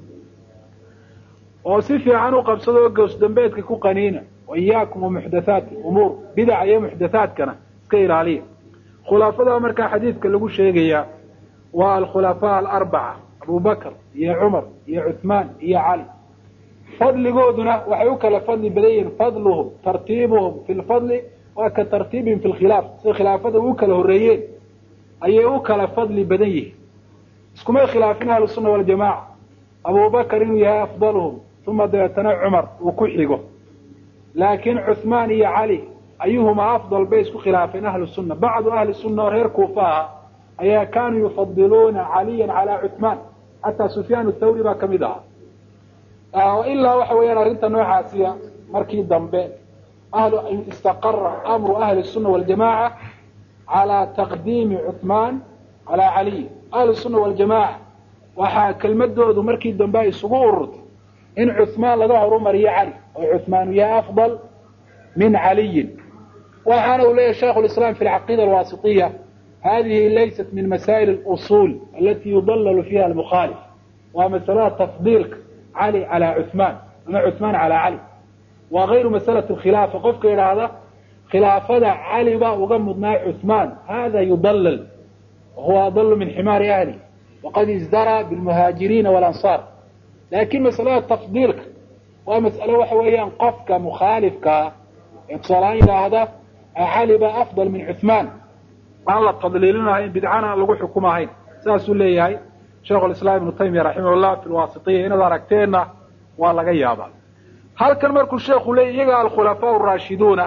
oo si fiican u qabsada oo gows dambeedka ku qaniina. waiyaakum wamuxdathaati umuur, bidaca iyo muxdathaadkana iska ilaaliya. khulafada markaa xadiidka lagu sheegayaa waa alkhulafaa alarbaca, abu bakr iyo cumar iyo cuthmaan iyo cali. fadligooduna waxay u kala fadli badan yihiin, fadluhum tartiibuhum fi lfadli waa ka tartiibihim fi lkhilaaf, sida khilaafada u kala horreeyeen ayay u kala fadli badan yihiin iskumay khilaafin ahlu sunna waljamaaca abubakar inuu yahay afdaluhum uma dabeetana cumar uu ku xigo laakiin cuثmaan iyo cali ayuhuma afdal bay isku khilaafeen ahlu sunna bacdu ahli sunna oo reer kuufa aha ayaa kaanuu yufadiluuna caliya calaa cuثmaan xataa sufyaan thawri baa kamid ahaa ilaa waxa weeyaan arrinta noocaasiya markii dambe istaqara amru ahli الsuna waljamaca calى taqdiimi cuثmaan calى caliy ahlu الsuna waljamaca waxaa kelmadoodu markii dambe ay isugu ururtay in cuثmaan laga horumariyo cali oo cuثmaanu yahay afضal min caliyin waxaana uu leeyahay shaykh اliسlam fi alcaqiida alwasitiya hadihi laysat min masaa'il اlusul alati yudalalu fiha almukhaalif waa masalada tafdiilka cali calى cuثmaan ama cuثmaan calى cali waa غayru masalaة اkhilaafa qofka idhaahda khilaafada cali baa uga mudnaa cuثmaan hada yudalal wahuwa adalu min ximaari ahli waqad isdara bilmuhaajiriina walansaar laakiin masalada tafdiilka waa mas'alo waxa weeyaan qofka mukhaalifkaa ee tusaalahaan yidhaahda cali baa afdal min cuثmaan aan la tadliilinahayn bidcana aan lagu xukumahayn saasuu leeyahay shaykh اliسlam ibnu taymiya raximah llah fi lwaasitiya inaad aragteenna waa laga yaabaa halkan markuu sheekhu leeyay iyaga alkhulafaa raashiduuna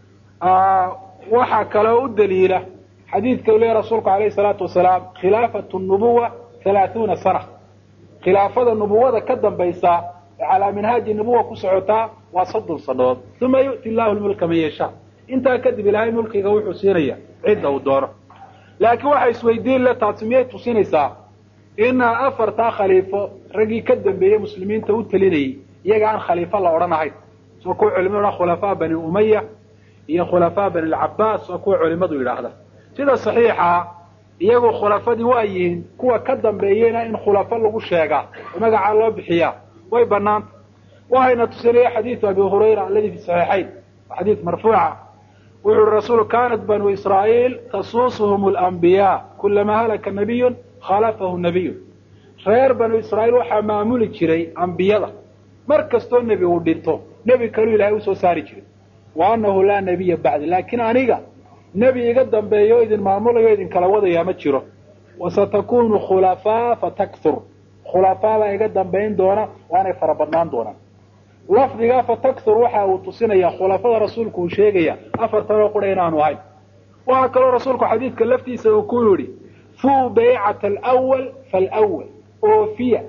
waxaa kaloo u daliila xadiidka u leeyahy rasuulku alayh الsalaatu wasalaam khilaafat nubuwa 30 sana khilaafada nubuwada ka dambaysa ee calaa minhaaji nubuwa ku socotaa waa 30 sanadood uma yu'ti llahu lmulka man yashaa intaa kadib ilaahay mulkiga wuxuu siinaya cidda uu doono laakiin waxa isweydiin le taasi miyay tusinaysaa inaa afartaa khaliifo raggii ka dambeeyey muslimiinta u telinayay iyaga aan khaliifo la odhanahayn soo kuwa culimadu ha khulafaa bani umaya iyo khulafaa bani alcabaas oo kuwa culimadu yidhaahda sida saxiixa iyagu khulafadii waa yihiin kuwa ka dambeeyeyna in khulafo lagu sheegaa oo magacaa loo bixiyaa way banaanta waxayna tusinaya xadiidu abi hurayra aladi fi saxiixayn xadiid marfuuca wuxu uhi rasuulu kanat banu israa'iil tasuusuhum alanbiyaa kulama halaka nabiyun khalafahu nabiyun reer banu israa'iil waxaa maamuli jiray ambiyada mar kastoo nebi uu dhinto nebi kaluu ilahay usoo saari jiray wa annahu laa nabiya bacdi laakiin aniga nebi iga dambeeyo idin maamulayo idin kala wadayaa ma jiro wasatakunu khulafaa fatakthur khulafaa baa iga dambayn doona waanay fara badnaan doonaan lafdiga fatakthur waxa uu tusinayaa khulafada rasuulku uu sheegaya afartanoo qura inaanu ahayn waxaa kaloo rasuulku xadiidka laftiisa uu ku yidhi fuu baycata alawal falawal oofiya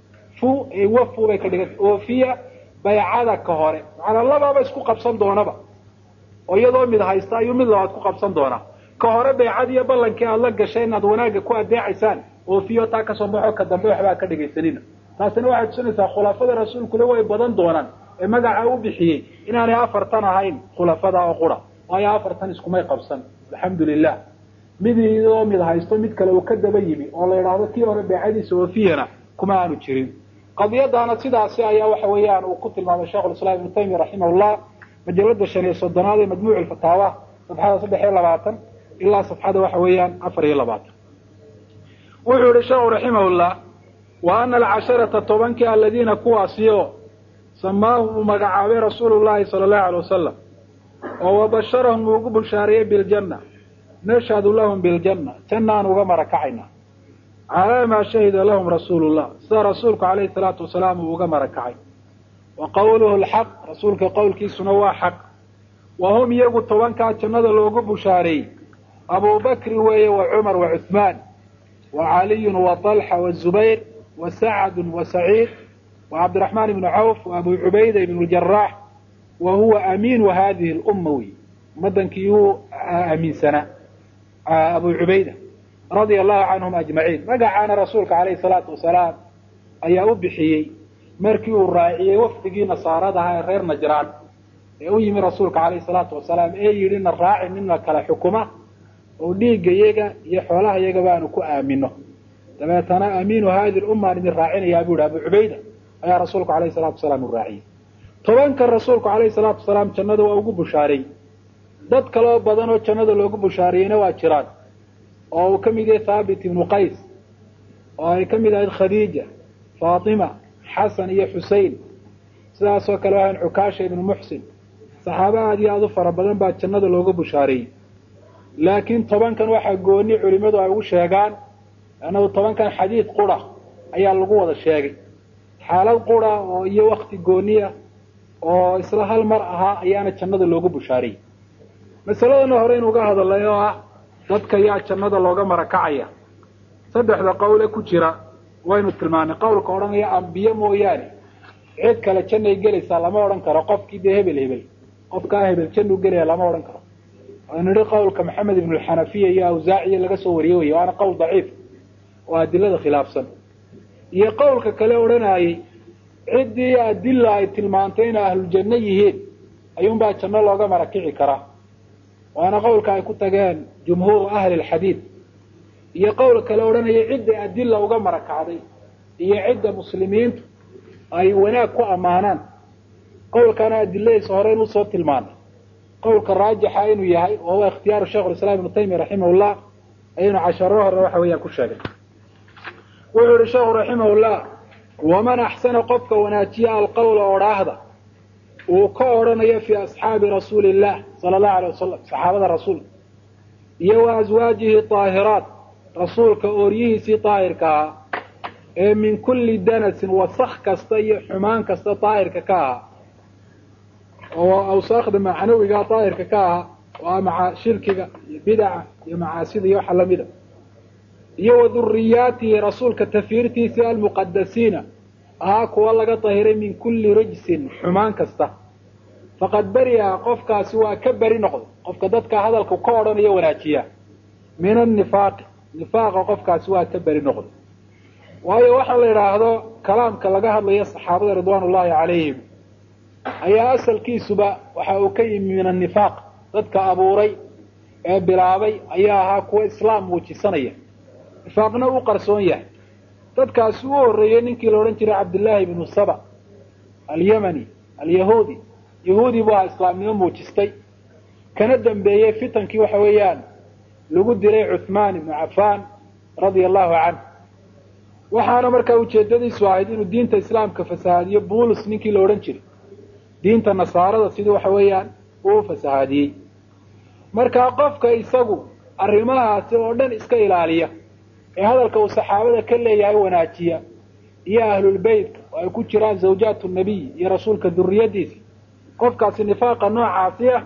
wafu bay ka dhiganta oofiya baycada ka hore macnaa labaaba isku qabsan doonaba oo iyadoo mid haysta ayuu mid labaad ku qabsan doonaa ka hore baycadiiyo ballankii aada la gashay inaad wanaagga ku adeecaysaan oofiyo taa kasoo baxo ka dambe waxbaa ka dhegaysanina taasina waxay tusinaysaa khulafada rasuulkule way badan doonaan ee magaca u bixiyey inaanay afartan ahayn khulafada oo qura waayo afartan iskumay qabsan alxamdu lilah midoo mid haysto mid kale uu ka daba yimi oo la idhaahdo kii hore baycadiisa oofiyana kuma aanu jirin qadiyadaana sidaasi ayaa waxa weeyaan uu ku tilmaamay sheikh ulislaam ibnu taymiya raximahullah majalada 5 ee majmuuc alfataawa safxada 320 ilaa safxada waxa weeyaan 420 wuxuu yihi sheekhu raximahullah wa ana alcasharata tobankii aladiina kuwaasiyo samaahu uu magacaabay rasuulu llahi sala allahu alay wasalam oo wabasharahum uu ugu bulshaariyey biljanna nashhadu lahum biljanna janna aan uga marakacayna calaa maa shahida lahum rasuulu llah sida rasuulku calayhi salaatu wasalaam uu uga marakacay wa qawluhu alxaq rasuulka qowlkiisuna waa xaq wa hum iyagu tobankaa jannada loogu bushaareeyey abubakri weeye wa cumar wa cuثmaan wa caliyun wa طalxa wazubayr wa sacadu wa saciid wa cabdiraxmaan ibnu cawf wa abu cubayda ibnu ljarax wa huwa amiinu hadihi lumma wey umadankii uu aaminsanaa abu cubayda radia allahu canhum ajmaciin magacaana rasuulka calayhi salaatu wasalaam ayaa u bixiyey markii uu raaciyey wafdigii nasaarada ahaa ee reer najraan ee u yimi rasuulka calayhi salaatu wasalaam ee yidhi na raaci nina kala xukuma oo dhiigga iyaga iyo xoolaha iyaga baanu ku aamino dabeetana amiinu hadi lummaan idin raacinayaa buu yihi abu cubayda ayaa rasuulku calayhi salaatu wasalaam u raaciyey tobanka rasuulku calayhi salaatu wasalaam jannada waa ugu bushaareey dad kaloo badan oo jannada loogu bushaariyeyna waa jiraan oo uu ka mid yahay thaabit ibnu qays oo ay ka mid ahayd khadiija faatima xasan iyo xusein sidaasoo kale waxaan cukaasha ibnu muxsin saxaaba aad iyo aada u fara badan baa jannada loogu bushaareeyey laakiin tobankan waxaa gooni culimadu ay ugu sheegaan annagu tobankan xadiid qura ayaa lagu wada sheegay xaalad qura oo iyo wakti gooniya oo isla hal mar ahaa ayaana jannada loogu bushaariyey masaladana hore inuga hadalay oo ah dadka yaa jannada looga marakacaya saddexda qowle ku jira waynu tilmaanay qowlka odhanaya ambiye mooyaane cid kale jannay gelaysaa lama odhan karo qofkii dee hebel qofkaa hebel jannuu gelaya lama odhan karo waanu nidhi qowlka maxamed ibnu alxanafiya iyo awsaaciya laga soo wariyey wey waana qowl daciif oo adilada khilaafsan iyo qowlka kale odhanayay ciddii adila ay tilmaantay inay ahluljanno yihiin ayuunbaa janno looga marakici karaa waana qowlka ay ku tageen jumhuuru ahli alxadiid iyo qowl kale odhanaya cidda adila uga marakacday iyo cidda muslimiintu ay wanaag ku ammaanaan qowlkana adiladiisa hore inuu soo tilmaanay qowlka raajixa inuu yahay oo huwa ikhtiyaaru sheikhulislaam ibnu taymiya raximahullah ayaynu casharo hore waxa weeyaan ku sheegay wuxuu yihi sheekhu raximahullah waman axsana qofka wanaajiya alqowla odhaahda uu ka odhanayo fii asxaabi rasuuli illah sala allahu alay wasalam saxaabada rasuulka iyo wa aswaajihi daahiraat rasuulka ooryihiisii daahirka ahaa ee min kulli danasin wasakh kasta iyo xumaan kasta daahirka ka ahaa oo awsaakda macnawiga daahirka ka ahaa waa maca shirkiga iyo bidaca iyo macaasida iyo waxa lamida iyo wa dhuriyaatihi rasuulka tafiirtiisii almuqadasiina ahaa kuwa laga dahiray min kulli rajsin xumaan kasta faqad beri'a qofkaasi waa ka beri noqday qofka dadka hadalka ka odhanayo wanaajiya min annifaaqi nifaaqa qofkaasi waa ka beri noqday waayo waxaa la yidhaahdo kalaamka laga hadlayo saxaabada ridwaan ullahi calayhim ayaa asalkiisuba waxa uu ka yimi min annifaaq dadka abuuray ee bilaabay ayaa ahaa kuwa islaam muujisanaya nifaaqna u qarsoon yahay dadkaasi u horreeyey ninkii la odhan jiray cabdillaahi ibnu saba alyamani alyahuudi yahuudi buu ahaa islaamnimo muujistay kana dambeeyey fitankii waxa weeyaan lagu dilay cuthmaan ibnu cafaan radia allahu canhu waxaana markaa ujeedadiisu ahayd inuu diinta islaamka fasahaadiyo bulus ninkii la odhan jiray diinta nasaarada sidii waxa weeyaan uu fasahaadiyey markaa qofka isagu arrimahaasi oo dhan iska ilaaliya ee hadalka uu saxaabada ka leeyahay wanaajiya iyo ahlulbeytka oo ay ku jiraan zawjaatu nabiy iyo rasuulka duriyadiisa qofkaasi nifaaqa noocaasi ah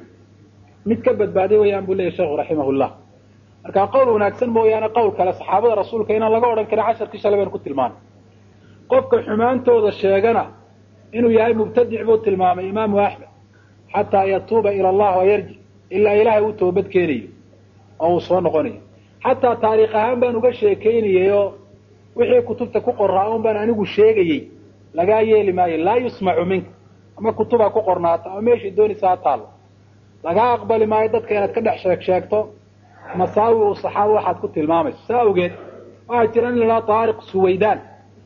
mid ka badbaaday wayaan buu leeyahy sheekhu raximahullah markaa qowl wanaagsan mooyaane qowl kale saxaabada rasuulka inaan laga odhan karin casharkii shalay baynu ku tilmaanay qofka xumaantooda sheegana inuu yahay mubtadic buu tilmaamay imaamu axmed xataa yatuuba ila allah wayarji ilaa ilaahay uu toobad keenayo oo uu soo noqonayo xataa taariikh ahaan baan uga sheekaynayay oo wixii kutubta ku qoraa un baan anigu sheegayey lagaa yeeli maayo laa yusmacu minka ama kutubaa ku qornaata ama meeshii doonaysa ha taallo lagaa aqbali maayo dadka inaad ka dhex sheegto masaawi u saxaaba waxaad ku tilmaamayso saa awgeed waxaa jira nin la taariq suwaydaan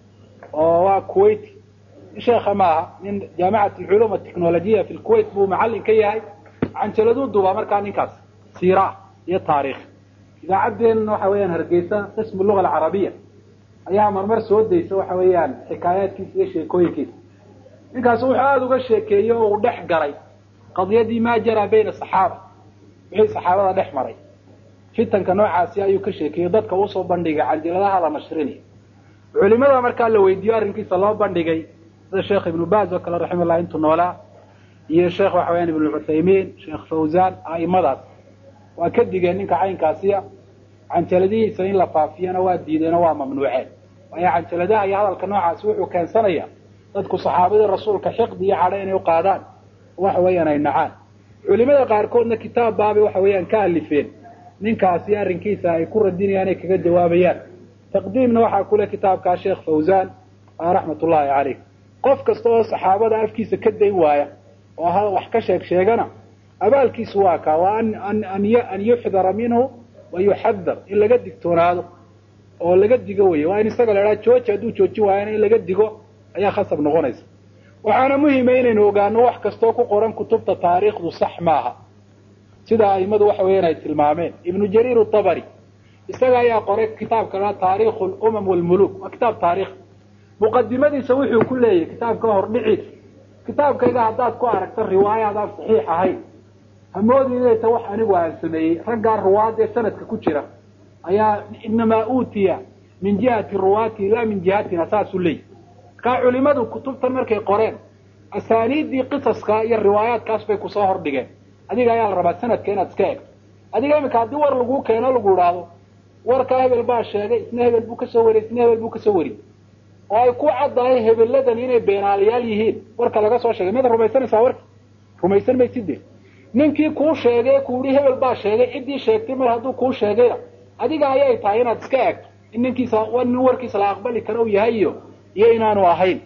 oo waa kuwaiti sheekha maaha nin jaamicat alculuum atechnolojiya fi lkuwait buu macallin ka yahay canjaladuu dubaa markaa ninkaas siira iyo taariikh idaacaddeen waxa weeyaan hargeysa qismu luga alcarabiya ayaa marmar soo daysa waxa weeyaan xikaayaadkiisa iyo sheekooyinkiisa ninkaas wuxuu aada uga sheekeeyey oo uu dhex galay qadiyadii maa jaraa bayna saxaaba wixii saxaabada dhex maray fitanka noocaasi ayuu ka sheekeeyey dadka usoo bandhigay canjiladaha la nashrinaya culimada markaa la weydiiyo arrinkiisa loo bandhigay sida sheekh ibnu baaz oo kale raximahullah intuu noolaa iyo sheekh waxa weyaan ibnu cuthaymiin sheekh fawzan a'imadaas waa ka digeen ninka caynkaasiya canjaladihiisa in la faafiyana waa diideen oo waa mamnuuceen waayo canjaladaha iyo hadalka noocaasi wuxuu keensanaya dadku saxaabadii rasuulka xiqdi iyo cadho inay u qaadaan waxa weeyaan ay nacaan culimada qaarkoodna kitaab baabay waxa weeyaan ka alifeen ninkaasi arrinkiisa ay ku radinayaan ay kaga jawaabayaan taqdiimna waxaa kule kitaabkaa sheekh fawzan raxmatullaahi caleyh qof kasta oo saxaabada afkiisa ka dayn waaya oo wax ka sheegana abaalkiisu waa kaa waa an yuxdara minhu wa yuxadar in laga digtoonaado oo laga digo wey waa in isaga la idhaha jooji hadduu joojin waayana in laga digo ayaa khasab noqonaysa waxaana muhima inaynu ogaano wax kastoo ku qoran kutubta taariikhdu sax maaha sida aimadu waxa weeyaan ay tilmaameen ibnu jariir atabari isaga ayaa qoray kitaabka la taariikhu lumam walmuluk waa kitaab taarikh muqadimadiisa wuxuu ku leeyahay kitaabka hordhiciisa kitaabkayga haddaad ku aragto riwaaya adaan saxiix ahayn hamoodi inay tahay wax anigu aan sameeyey raggaa ruwaad ee sanadka ku jira ayaa inamaa uutiya min jihati ruwaati laa min jihatina saasuu leeyahy markaa culimadu kutubtan markay qoreen asaaniiddii qisaska iyo riwaayaadkaas bay kusoo hordhigeen adiga ayaa la rabaa sanadka inaad iska egto adiga iminka haddii war lagu keeno lagu idhaahdo warkaa hebel baa sheegay isna hebel buu kasoo wariyey isna hebel buu kasoo wariyey oo ay ku caddahay hebeladan inay beenaalayaal yihiin warka laga soo sheegay miyaad rumaysanaysaa warka rumaysan maysidee ninkii kuu sheegay ku yihi hebel baa sheegay ciddii sheegtay mar hadduu kuu sheegayna adiga ayay tahay inaad iska egto in ninkiisa nin warkiisa la aqbali karo uu yahay iyo inaanu ahayn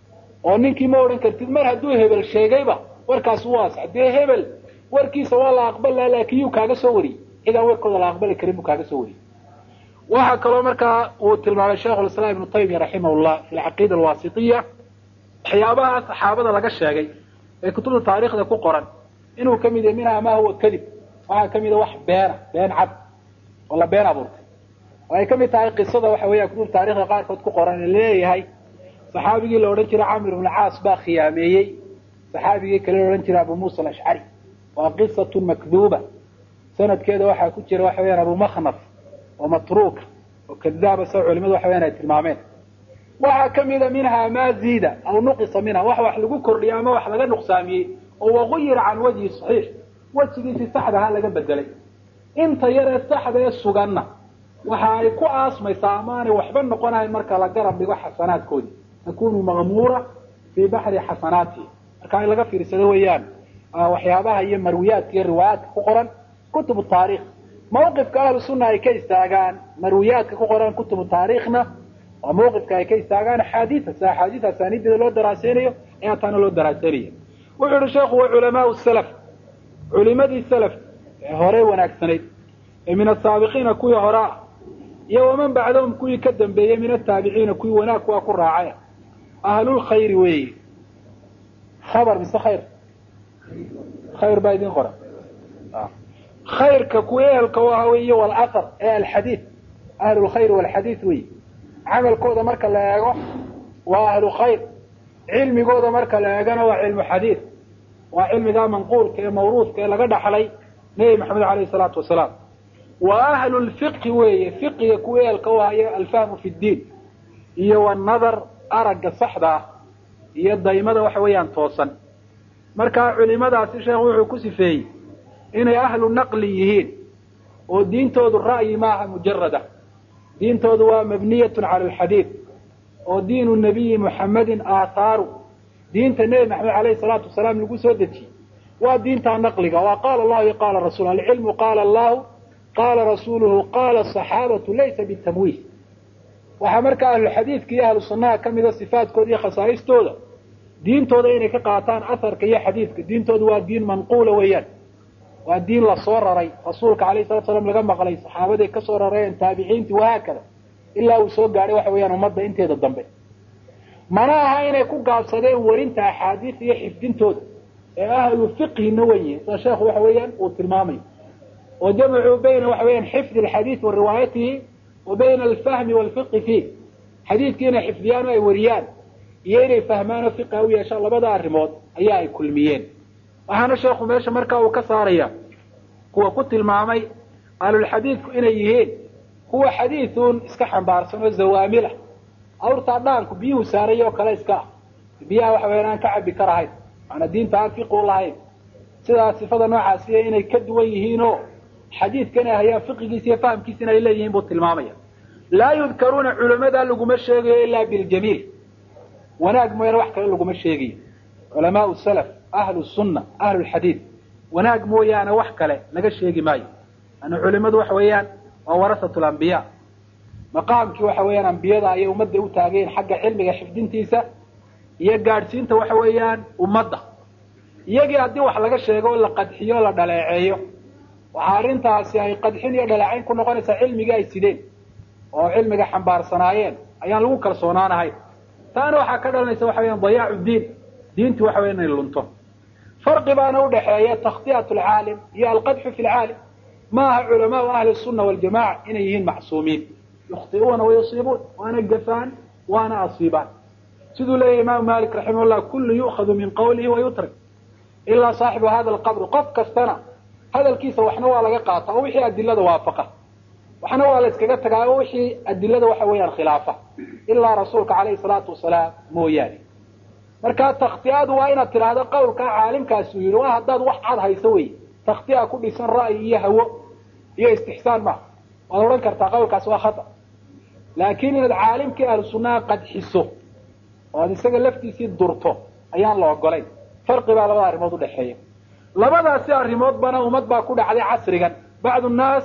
oo ninkii ma odhan kartid mar hadduu hebel sheegayba warkaas waa sax dee hebel warkiisa waa la aqbali lahaa laakiin yuu kaaga soo wariyey cidaan warkooda la aqbali karin buu kaaga soo wariyey waxaa kaloo markaa uu tilmaamay sheikhulislaam ibnu taymiya raximahullah fi alcaqiida alwaasitiya waxyaabaha saxaabada laga sheegay ee kutubta taariikhda ku qoran inuu ka mid yahay minhaa maa huwa kadib waxaa ka mid a wax been cad oo la been abuurtay oo ay ka mid tahay qisada waxa weeya kutubta taarikhda qaarkood ku qoran ee leeyahay saxaabigii la odhan jiray camr ibn caas baa khiyaameeyey saxaabigii kale la odhan jiray abu muusa alashcari waa qisatu makduuba sanadkeeda waxaa ku jira waxa weyaan abu makhnaf oo matruuka oo kadaaba sa culimadu waxa weyaan ay tilmaameen waxaa ka mida minhaa maa ziida aw nuqisa minha wax lagu kordhiyay ama wax laga nuqsaamiyey oo waguyira can wajhi saxiix wejigiisii saxda ahaa laga bedelay inta yaree saxda ee suganna waxa ay ku aasmaysaa amaanay waxba noqonahayn marka la garab dhigo xasanaadkoodii takunu maqmuura fii baxri xasanaatihi marka in laga fiirsado weeyaan waxyaabaha iyo marwiyaadka iyo riwaayaadka ku qoran kutubu taarikh mawqifka ahlu sunna ay ka istaagaan marwiyaadka ku qoran kutubu taariikhna waa mawqifka ay ka istaagaan axaadiis asaaniideeda loo daraaseynayo ee taana loo daraaseynayo wuxuu yihi sheekhu wa culamaau salaf culimadii salaf ee hore wanaagsanayd ee min asaabiqiina kuwii hore ah iyo waman bacdahum kuwii ka dambeeyey min ataabiciina kuwii wanaag kuwaa ku raacay ahlulkhayri weeye khabar mise khayr baa idin qoran khayrka kuwa ehelka u aha wey walathar ee alxadiid ahlulkhayr walxadiid wey camalkooda marka la eego waa ahlu khayr cilmigooda marka la eegana waa cilmu xadiid waa cilmigaa manquulka ee mawruudka ee laga dhaxlay nebi maxamed alayhi salaatu wasalaam wa ahlu lfiqhi weeye fiqiga kuwa ehelka u ahayo alfahmu fi ddiin iyo wanadar aragga saxda ah iyo daymada waxa weeyaan toosan markaa culimadaasi sheekhu wuxuu ku sifeeyey inay ahlu naqli yihiin oo diintoodu ra'yi maaha mujarada diintoodu waa mabniyatun cala alxadiid oo diinu nabiyi muxammadin aahaaru diinta nebi maxamed alayhi salaatu wasalaam lagu soo dejiyey waa diinta naqliga waa qaala allahu iyo qaala rasuul alcilmu qaala allahu qaala rasuuluhu qaala asaxaabatu laysa bitamwiih waxaa markaa ahluxadiidka iyo ahlu sunnaha ka mida sifaadkooda iyo khasaa'istooda diintooda inay ka qaataan aharka iyo xadiidka diintoodu waa diin manquula weeyaan waa diin lasoo raray rasuulka alayhi salatu salaam laga maqlay saxaabaday ka soo rareen taabiciintii wahaakada ilaa uu soo gaadhay waxa weeyaan ummadda inteeda dambe mana aha inay ku gaabsadeen warinta axaadiis iyo xifdintooda ee ahlu fiqhina weyihin sida sheekhu waxa weeyaan uu tilmaamayo oo jamacuu bayna waxa weeyaan xifdi alxadiid wa riwaayatihi wa bayna alfahmi walfiqhi fiih xadiidkii inay xifdiyaan oo ay wariyaan iyo inay fahmaan oo fiqha u yeeshaan labada arrimood ayaa ay kulmiyeen waxaana sheekhu meesha markaa uu ka saaraya kuwa ku tilmaamay ahlulxadiidku inay yihiin kuwa xadiidun iska xambaarsan oo zawaamila awrtaa dhaanku biyuhu saaray oo kale iska ah biyaha waxa weeyaan aan ka cabi karahayn maana diinta aan fiqi u lahayn sidaa sifada noocaasiya inay ka duwan yihiin oo xadiidka inay hayaan fiqigiisa iyo fahamkiisa inay leeyihiin buu tilmaamaya laa yudkaruuna culamada laguma sheegayo ilaa biljamiil wanaag mooyaane wax kale laguma sheegayo culamaau salaf ahlu sunna ahlu lxadiid wanaag mooyaane wax kale laga sheegi maayo ana culimadu waxa weeyaan waa warasatu lambiya maqaamkii waxa weeyaan ambiyada ayay ummadda u taageen xagga cilmiga xifdintiisa iyo gaadhsiinta waxa weeyaan ummadda iyagii haddii wax laga sheego oo la qadxiyo o la dhaleeceeyo waxaa arrintaasi ay qadxin iyo dhaleecayn ku noqonaysaa cilmigii ay sideen oo cilmiga xambaarsanaayeen ayaan lagu kalsoonaanahay taana waxaa ka dhalanaysa waxa weyaan dayaacu diin diintii waxa weya inay lunto farqi baana udhaxeeya takhtiyat alcaalim iyo alqadxu fi lcaalim ma aha culamaau ahli sunna waljamaca inay yihiin macsuumiin yukhti'uuna wayusiibuun waana gafaan waana asiibaan siduu leeyahy imaamu malik raximah llah kullu yu'khadu min qawlihi wayutrak ilaa saaxibu hada alqabri qof kastana hadalkiisa waxna waa laga qaataa oo wixii adilada waafaqa waxna waa la iskaga tagaa oo wixii adilada waxa weeyaan khilaafa ilaa rasuulka calayhi salaatu wasalaam mooyaane marka takhtiyaadu waa inaad tiraahdo qowlka caalimkaas uu yiri waa haddaad wax cad hayso wey takhtiya ku dhisan ra'yi iyo hawo iyo istixsaan ma waad oran kartaa qowlkaas waa khata laakiin inaad caalimkii ahlu sunnah qadxiso oo aad isaga laftiisii durto ayaan la ogolayn farqi baa labada arrimood u dhaxeeya labadaasi arrimood bana ummad baa ku dhacday casrigan bacdu nnaas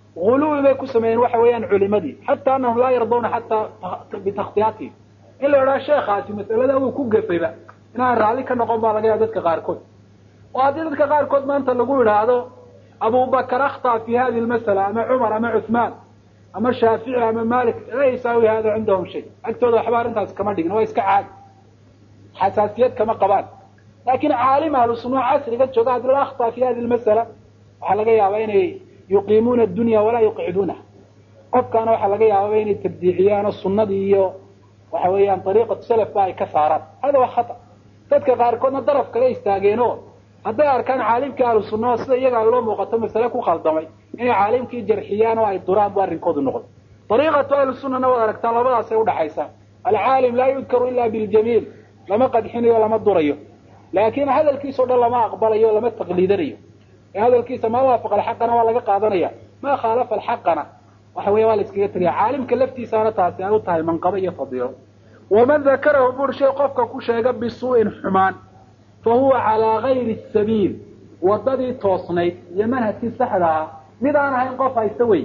غلو bay ku sameeyeen waxa weeyaan culimadii hatta annahum la yardawna hatta bi takhtiyatihim illa ra sheekhaasi mas'alada uu ku gafayba inaan raali ka noqon baa laga yaabaa dadka qaarkood oo haddii dadka qaarkood maanta lagu yiraahdo Abu Bakr akhta fi hadhihi al-mas'ala ama Umar ama Uthman ama Shafi'i ama Malik la yisaawi hada عندهم shay agtooda waxba arintaas kama dhigin waa iska caad xasaasiyad kama qabaan laakiin caalim ahlu sunnah casriga jooga hadii la akhta fi hadhihi al-mas'ala waxa laga yaabaa inay يقيمون الدنيا ولا يقعدونها قف كانوا waxa laga yaabaa inay tabdiiciyaan sunnadii iyo waxa weeyaan طريقه salaf ay ka saaraan hada waa khata dadka qaarkoodna daraf kale istaageeno haday arkaan caalimka ahlu sunnah sida iyaga loo muuqato mas'ala ku khaldamay inay caalimkii jarxiyaan oo ay duraan barinkoodu noqdo طريقه ahlu sunnah waa aragtaa labadaas ay u dhaxaysa العالم لا يذكر الا بالجميل lama qadxinayo lama durayo laakiin hadalkiisu dhan lama aqbalayo lama taqliidinayo هذا الكيس ما وافق الحقنا ولا قاضنيا ما خالف الحقنا وحوي والد كيتريا عالم كلفتي سانتها سانتها من قضيه فضيله ومن ذكره برشي قفك كشيغ بسوء حمان فهو على غير السبيل وضدي توصني يمنها صحدا ميدان هين قف يستوي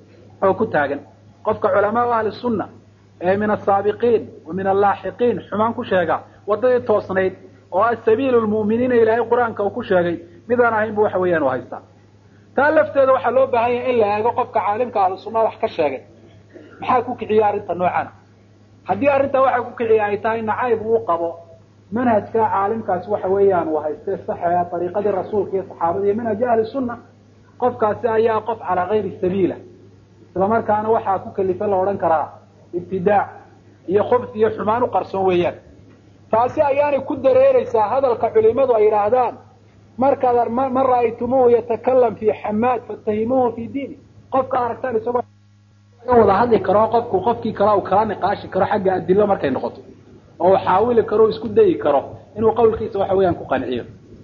او كتاغن قفك علماء اهل السنه من السابقين ومن اللاحقين حمان كشيغا وضدي توصني والسبيل المؤمنين الى القران كشيغي midaan ahayn buu waxa weeyaan u haystaa taa lafteeda waxa loo baahan yahay in la eego qofka caalimka ah sunnada wax ka sheegay maxaa ku kiciya arinta noocan hadii arinta waxa ku kiciya ay tahay nacayb uu qabo manhajka caalimkaas waxa weeyaan uu haystay saxaya tariiqada rasuulka iyo saxaabada iyo manhaj ahli sunna qofkaasi ayaa qof ala ghayri sabila isla markaana waxa ku kalifa la oran karaa ibtidaa iyo khubs iyo xumaan u qarsoon weeyaan taasi ayaanay ku dareeraysaa hadalka culimadu ay yiraahdaan marka mar raaytumuhu yatakallam fi hamad fatahimuhu fi dini qofka aragtaan isagoo wada hadli karo qofkii kala uu kala niqaashi karo xagga adillo markay noqoto oo xaawili karo isku dayi karo inuu qowlkiisa waxa weeyaan ku qanciyo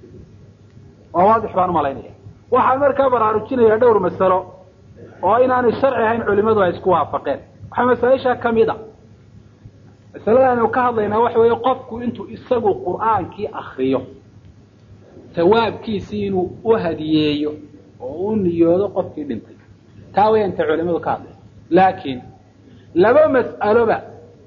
oo waadix baan malaynaya waxa markaa baraarujinaya dhowr mas'alo oo inaanay sharci ahayn culimadu ay isku waafaqeen waxa mas'alaasha kamida mas'aladan ka hadlayna waxa weeye qofku intuu isagu qur'aankii akhriyo ثوابkiisii inuu u hadiyeeyo oo u niyoodo qofkii dhintay taa way inta culimadu ka hadlay laakiin laba mas'alaba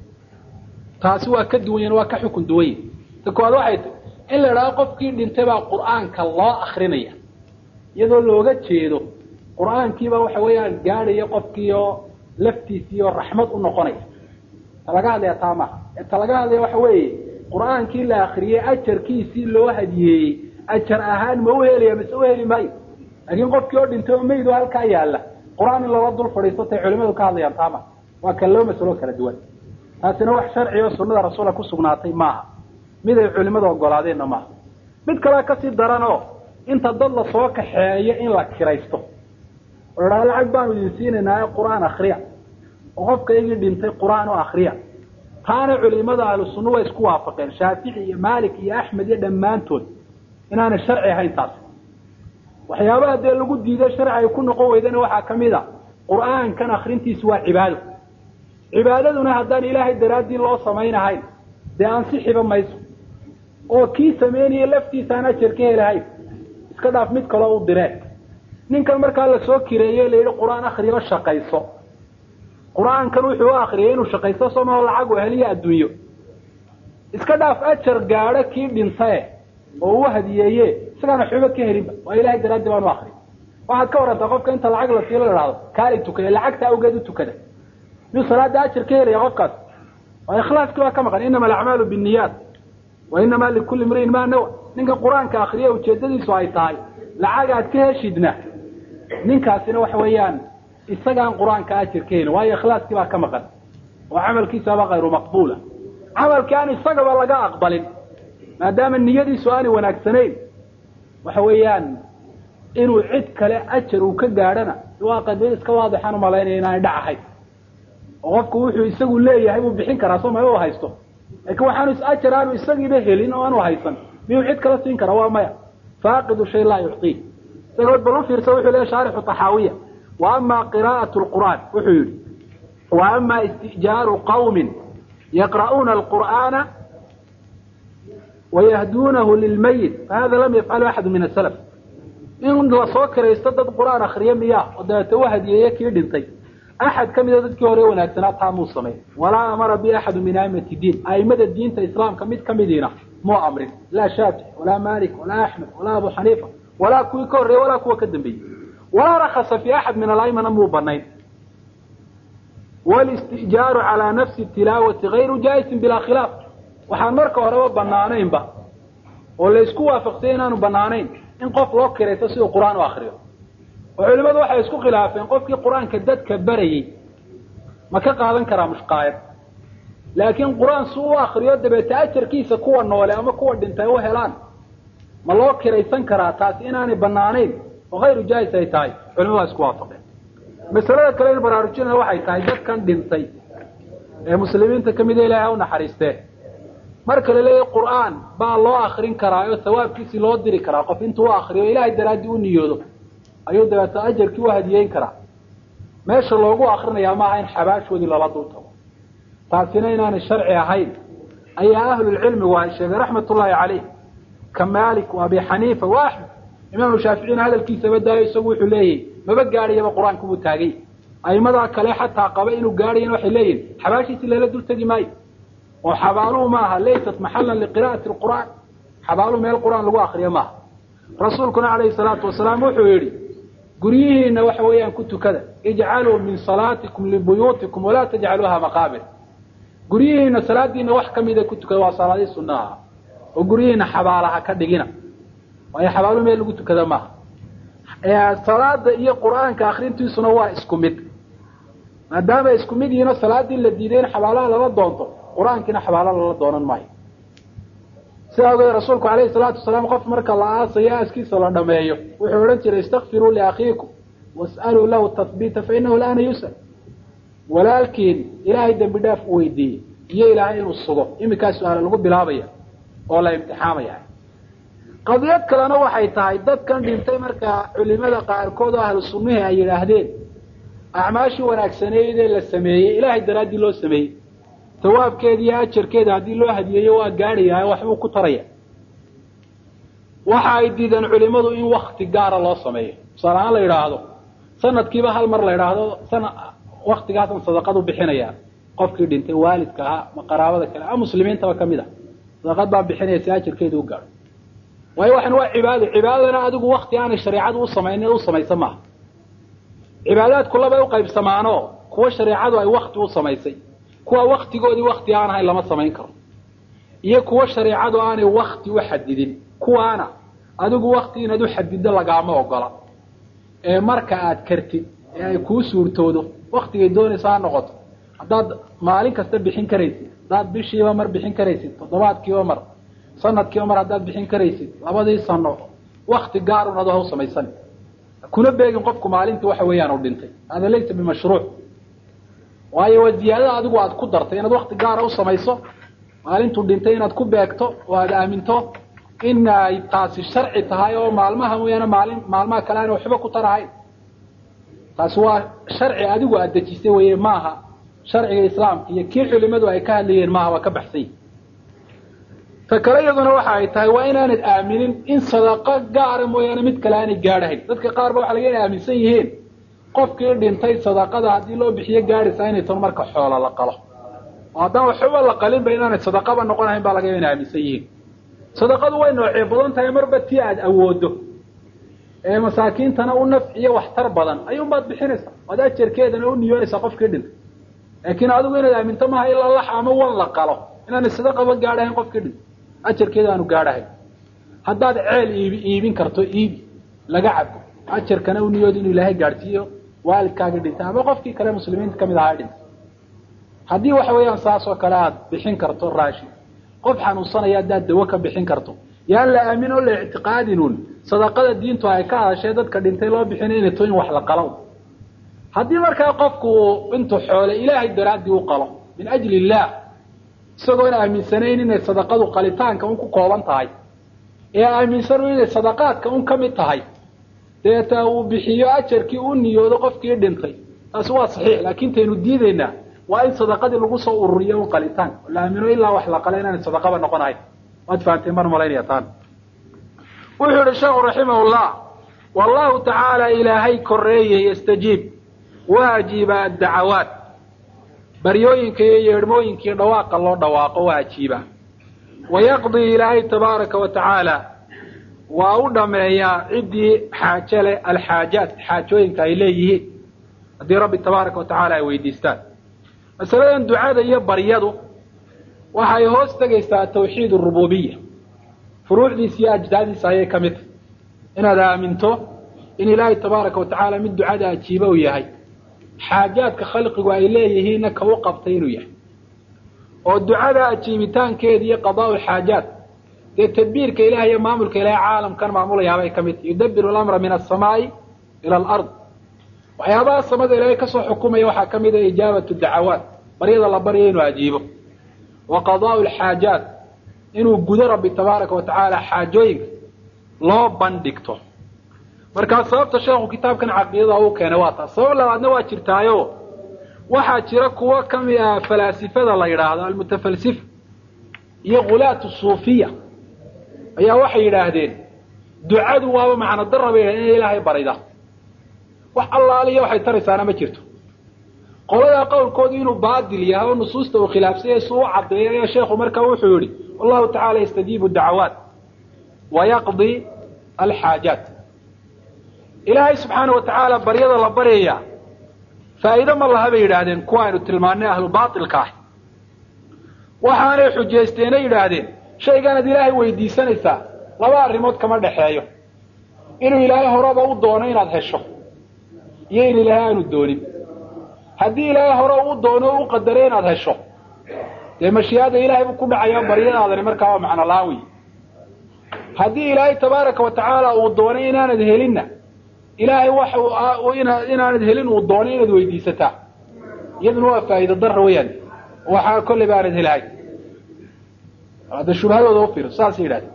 taasi waa ka duwan waa ka xukun duwan takood waxay in la raaco qofkii dhintay baa quraanka loo akhrinaya iyadoo looga jeedo quraankiiba waxa weeyaan gaadhay qofkii oo laftiisii oo raxmad u noqonaya talaga hadlaya taama talaga hadlaya waxa weeye quraankii la akhriyay ajarkiisii loo hadiyeeyay أجر أهان موهلي مسؤولي ماي لكن قف كيود انتو ميدو هالكا يالا قرآن الله رد الفريصة علماء كاضي ينطامة وكلهم مسؤولك لدول هذا نوع شرعي وسنة رسولك وسبناتي معها ماذا علماء وقلادين معها ماذا كلا كسي درانو انت ضل صوك حيايا إن لك كريستو ورأى العبان ويسين انها قرآن أخريع وقف كيجي انت قرآن أخريع كان علماء على السنة ويسكوا فقين شافعي مالك يا أحمد يا دمانتون إننا الشرع هاي تاس وحيابها دي اللي قد دي الشرع يكون قوة إذن وحا كميدا قرآن كان أخرينتي سوى عبادة عبادتنا هدان إلهي الدراد دي الله سمعينا هاي دي أنصحي بما يسو oo kii sameeyay laftiisana shirkay ilaahay iska dhaaf mid kale oo diray ninkan marka la soo kireeyay leeyahay quraan akhriyo shaqayso quraankan wuxuu akhriyay inuu shaqaysto soo lacag oo heliya adduunyo iska dhaaf ajar gaara kii dhintay oo uu hadiyeeyay isagana xubo ka helin waa ilaahay daraadii baan u akhriyo waxa ka waranta qofka inta lacag la siiyo la raado kaali tukay lacagta awgeed tukada nin salaada ajar ka helay qofkaas waa ikhlaaska waa ka maqan inama al-a'malu bin-niyyat وإنما لكل امرئ ما نوى نينك قرآن كأخرية وجدديسو ay tahay lacag aad ka heshidna ninkaasina wax weeyaan isagaan quraanka ajirkeen way ikhlaaski baa ka maqan oo amalkiisa baa غير مقبوله amalkaan isaga baa laga aqbalin maadaama niyadiisu aan wanaagsaneyn wax weeyaan inuu cid kale ajar uu ka gaadhana waa qadiyad iska waadixan u malaynaya inaan dhacahay oo qofku wuxuu isagu leeyahay uu bixin karaa soo ma uu haysto laakiin waxaanu ajar aanu isagiiba helin oo aanu haysan miyuu cid kale siin kara waa maya faaqidu shay laa yucطii isagoo balu fiirsa wuxuu leeyahay shaarixu taxaawiya wa ama qiraa'atu alqur'aan wuxuu yidhi wa ama istijaaru qawmin yaqra'uuna alqur'aana ويهدونه للميت فهذا لم يفعله أحد من السلف إن وصوكر يستدد القرآن أخريا مياه ودات واحد يكي دنتي أحد كم يددك وريونا اكتناتها موصمين ولا أمر به أحد من أئمة الدين أئمة الدين الإسلام كم دينه مو أمر لا شافعي ولا مالك ولا أحمد ولا أبو حنيفة ولا كوي كوري ولا كوي كدنبي ولا رخص في أحد من الأئمة مو بنين والاستئجار على نفس التلاوة غير جائز بلا خلاف waxaan marka horeba banaanaynba oo la isku waafaqsay inaanu banaanayn in qof loo kireeyo si uu quraan u akhriyo oo culimadu waxay isku khilaafeen qofkii quraanka dadka barayay ma ka qaadan karaa mushqaayad laakiin quraan suu u akhriyo dabeeta ajarkiisa kuwa noole ama kuwa dhintay u helaan ma loo kireysan karaa taas inaanay banaanayn oo غير جائز ay tahay culimadu isku waafaqeen masalada kale in baraarujina waxay tahay dadkan dhintay ee muslimiinta kamid ah Ilaahay u naxariistay marka la leeyahay quraan baa loo akhrin karaa oo sawaabkiisa loo diri karaa qof intuu akhriyo Ilaahay daraadi u niyoodo ayuu dabeeta ajarkii u hadiyeyn karaa meesha loogu akhrinayaa ma ahayn xabaashoodii lala duulto taasina inaan sharci ahayn ayaa ahlul cilmi waa sheegay raxmatullaahi calayh kamaalik wa abi xaniifa wa ahmed imaam shaafici hadalkiisa badaayo isagu wuxuu leeyahay maba gaariyaba quraanku uu taagay aymada kale xataa qaba inuu gaariyo waxay leeyihiin xabaashiisa lala dul tagi maayo وحبالو معها ليست محلا لقراءة القرآن حبالو من القرآن لغو آخر معها رسولكنا عليه الصلاة والسلام وحيري قريهن وحويان كنت كذا اجعلوا من صلاتكم لبيوتكم ولا تجعلوها مقابر قريهن صلاة دين وحكم إذا كنت كذا وصلاة دي سناها وقريهن حبالها كدقنا وهي حبالو من اللي كنت كذا معها صلاة إيه قرآن كآخرين تيسونا هو اسكمد ما دام اسكمد هنا صلاة دي اللي ديدين حبالها لما دونتو قرآن كنا حبالة الله دونا ماي سأقول رسولك عليه الصلاة والسلام قف مرك الله سياس كي صلى الله عليه وحورنت استغفروا لأخيكم واسألوا له التثبيت فإنه الآن يسأل ولكن إلهي دم بداف ويدي يا إلهي الصدق إمي كاسو على الغب بالعبية ولا امتحام يعني قضيات كلا وحي تايدات كان بيمتي مركا علماء قاركود أهل السنة أي الأهدين أعماشي وناكسانيه دي للسمية إلهي درادي له السمية ثوابkeeda iyo ajarkeeda hadii loo hadiyeeyo waa gaaraya waxba ku taraya waxa ay diidan culimadu in waqti gaar ah loo sameeyo salaad la yiraahdo sanadkiiba hal mar la yiraahdo waqtigaas sadaqadu bixinaya qofkii dhintay waalidka ama qaraabada kale ama muslimiinta kamid ah sadaqad baa bixinaysa ajarkeeda u gaaro way waxan waa cibaadana adigu waqti aan shariicadu u sameeyeen u sameeysan ma cibaadaad kullaba u qaybsamaano kuwa shariicadu ay waqti u sameeysay kuwa waqtigoodii waqti aan ahayn lama sameyn karo iyo kuwa shariicadu aanay waqti u xadidin kuwaana adigu waqti inaad u xadido lagaama ogola ee marka aad kartid ee ay ku suurtoodo waqtiga doonaysaa noqoto hadaad maalin kasta bixin karaysid hadaad bishiiba mar bixin karaysid toddobaadkiiba mar sanadkiiba mar hadaad bixin karaysid labadii sano waqti gaar ah oo samaysan kuna beegin qofku maalintii waxa weeyaan u dhintay hada laysa bimashruuc waayo wadiyaada adigu aad ku dartay inaad waqti gaar ah u samayso maalintu dhintay inaad ku beegto oo aad aaminto in ay taasi sharci tahay oo maalmaha weeyana maalmaha kale aan waxba ku tarahay taas waa sharci adigu aad dejisay weeye maaha sharciga islaamka iyo kii culimadu ay ka hadlayeen maaha waa ka baxsay fakarayaduna waxa ay tahay waa inaanad aaminin in sadaqa gaar ah mooyana mid kale aan gaarahayn dadka qaar ba waxa laga aaminsan yihiin qofkii dhintay sadaqada hadii loo bixiyo gaarisa inay tan marka xoolo la qalo haddana waxba la qalin bayna sadaqaba noqonayn baa laga aaminsan yihiin sadaqadu way noocee badan tahay marba tii aad awoodo ee masaakiintana u nafciyo waxtar badan ayuu baad bixinaysaa wada ajarkeedana u niyoonaysa qofkii dhintay laakiin adigu inaad aaminto ma ila Allah ama wal la qalo inaan sadaqaba gaarahayn qofkii dhintay ajarkeeda aanu gaarahayn haddaad ceel iibin karto iib laga cabo ajarkana u niyoodo inuu Ilaahay gaarsiiyo waalidkaaga dhintay ama qofkii kale muslimiinta kamid ahaa dhintay hadii waxa weeyaan saasoo kale aad bixin karto raashi qof xanuunsanaya daad dawo ka bixin karto yaan la aamino la i'tiqaadinun sadaqada diintu ay ka hadashay dadka dhintay loo bixin inay tooyin wax la qalo haddii markaa qofku intuu xoole ilaahay daraadii u qalo min ajli illah isagoo aan aaminsanayn inay sadaqadu qalitaanka ku kooban tahay ee aaminsan inay sadaqaadka ka mid tahay deeta uu bixiyo ajarkii uu niyoodo qofkii dhintay taas waa saxiix laakiin taynu diideynaa waa in sadaqadii lagu soo ururiyo qalitaan la aamino ilaa wax la qalayna in sadaqaba noqonahay waad faantay mar malaynaya taan wuxuu yidhi sheekhu raximahullah wallahu tacaala ilaahay koreeyey yastajiib waajiba addacawaat baryooyinka iyo yeedhmooyinkii dhawaaqa loo dhawaaqo waajiba wayaqdii ilaahay tabaaraka wa tacaala waa u dhameeyaa ciddii xaaje leh alxaajaat xaajooyinka ay leeyihiin haddii rabbi tabaaraka wa tacaala ay weydiistaan masaladan ducada iyo baryadu waxay hoos tegaysaa tawxiid arububiya furuucdiisa iyo ajdaadiisa ayay ka mid inaad aaminto in ilaahay tabaaraka wa tacaala mid ducada ajiiba uu yahay xaajaadka khalqigu ay leeyihiinna ka u qabtay inuu yahay oo ducada ajiibitaankeeda iyo qadaa ulxaajaat dee tadbiirka ilahay iyo maamulka ilahay caalamkan maamulayaabay ka mid yudabiru alamra min alsamaa'i ila alard waxyaabaha samada ilaahay kasoo xukumaya waxaa ka mid a ijaabatu dacawaat baryada la barya inuu ajiibo wa qadaa'u alxaajaat inuu gudo rabbi tabaaraka wa tacaala xaajooyinka loo bandhigto markaa sababta sheekhu kitaabkan caqiidada uu keenay waa taas sabab labaadna waa jirtaayo waxaa jira kuwo kamid ah falaasifada la yidhaahdo almutafalsif iyo ghulaatu suufiya ayaa waxay yidhaahdeen ducadu waaba macno darra bay yidhahdeen inay ilaahay barida wax allaaliya waxay taraysaana ma jirto qoladaa qowlkoodu inuu baadil yahay oo nusuusta uu khilaafsanyay suu u caddeeya ayaa sheekhu markaa wuxuu yidhi wallahu tacaala yastajiibu dacawaat wayaqdi alxaajaat ilaahay subxaana wa tacaala baryada la baryaya faa'iido ma laha bay yidhaahdeen kuwa aynu tilmaanay ahlu baatilka ah waxaanay xujaysteenay yidhaahdeen shayganaad ilaahay weydiisanaysaa laba arrimood kama dhexeeyo inuu ilaahay horeba u doono inaad hesho iyo in ilaahay aanu doonin haddii ilaahay hore u doono u qadaray inaad hesho dee mashii'ada ilaahay buu ku dhacayaa baryadaadani markaa waa macno la'aan wey haddii ilaahay tabaaraka wa tacaala uu doonay inaanad helinna ilaahay waxa inaanad helin uu doonay inaad weydiisataa iyaduna waa faa'iido darra weeyaan waxaa kolley ba aanad helahay hadda shubhadooda u fiiro saasay yidhahdeen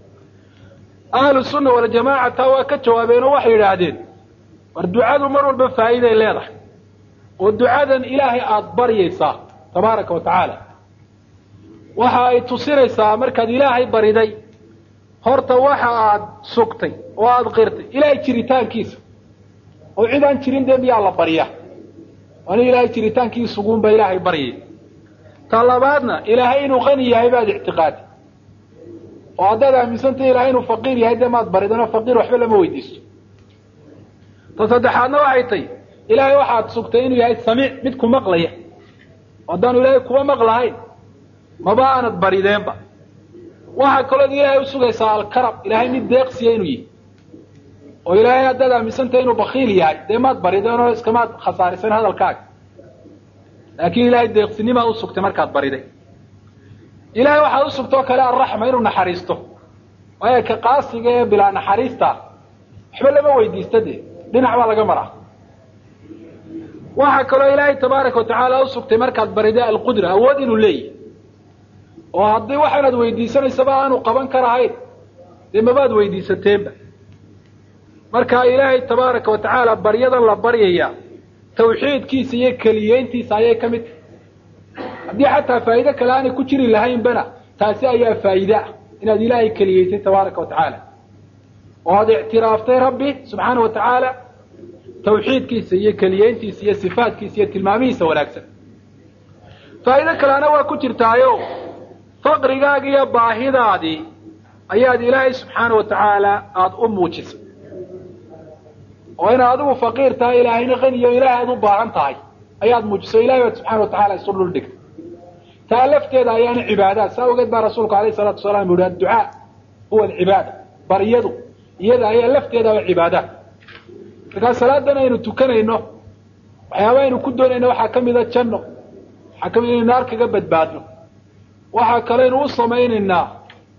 ahlu sunna waljamaaca taa waa ka jawaabeen oo waxay yidhaahdeen war ducadu mar walba faa'iiday leedahay oo ducadan ilaahay aada baryaysaa tabaaraka wa tacaala waxa ay tusinaysaa markaad ilaahay bariday horta waxa aad sugtay oo aada qirtay ilaahay jiritaankiisa oo cid aan jirin dee miyaa la barya waana ilaahay jiritaankiisa ugunba ilaahay baryay ta labaadna ilaahay inuu qani yahay baad ictiqaadi oo haddaad aaminsantay ilaahay inuu faqiir yahay dee maad baridano faqiir waxba lama weydiisto ta saddexaadna waxay tay ilaahay waxaad sugtay inuu yahay samiic mid ku maqlaya oo haddaanu ilaahay kuwa maqlahayn maba aanad barideenba waxaa kalood ilaahay u sugaysaa alkarab ilaahay mid deeqsiya inuu yihi oo ilaahay haddaad aaminsantahay inuu bakiil yahay dee maad barideenoo iskamaad khasaarisan hadalkaaga laakiin ilaahay deeqsinimaa u sugtay markaad bariday ilaahay waxaad u sugtoo kale arraxma inuu naxariisto waayo ka qaasiga ee bilaa naxariista waxba lama weydiista dee dhinac baa laga maraa waxaa kaloo ilaahay tabaaraka wa tacaala u sugtay markaad bariday alqudra awood inuu leeyahy oo haddii waxaanaad weydiisanaysaba aanu qaban karahayn dee mabaad weydiisateenba marka ilaahay tabaaraka wa tacaala baryadan la baryaya tawxiidkiisa iyo keliyeyntiisa ayay ka mid tahay haddii xataa faa'iido kale aanay ku jiri lahaynbana taasi ayaa faa'iide ah inaad ilaahay keliyeysay tabaaraka wa tacaala oo aad ictiraaftay rabbi subxaana wa tacaala tawxiidkiisa iyo keliyeyntiisa iyo sifaadkiisa iyo tilmaamihiisa wanaagsan faa'iido kalena waa ku jirtaayo faqrigaaga iyo baahidaadii ayaad ilaahay subxaana wa tacaala aada u muujisay oo inaad adigu faqiir tahay ilaahayna qaniyo ilaahay aada u baahan tahay ayaad muujiso ilahay baad subxana wa tacaala isu dhul dhigtay taa lafteeda ayaana cibaadaad saa ogeed baa rasuulku alayh salaatu wasalaam yuhi adducaa huwa alcibaada baryadu iyada ayaa lafteedaba cibaadaad markaa salaadan aynu tukanayno waxyaaba aynu ku doonayno waxaa ka mida janno waxaa ka mida inu naar kaga badbaadno waxaa kaleynu u samaynaynaa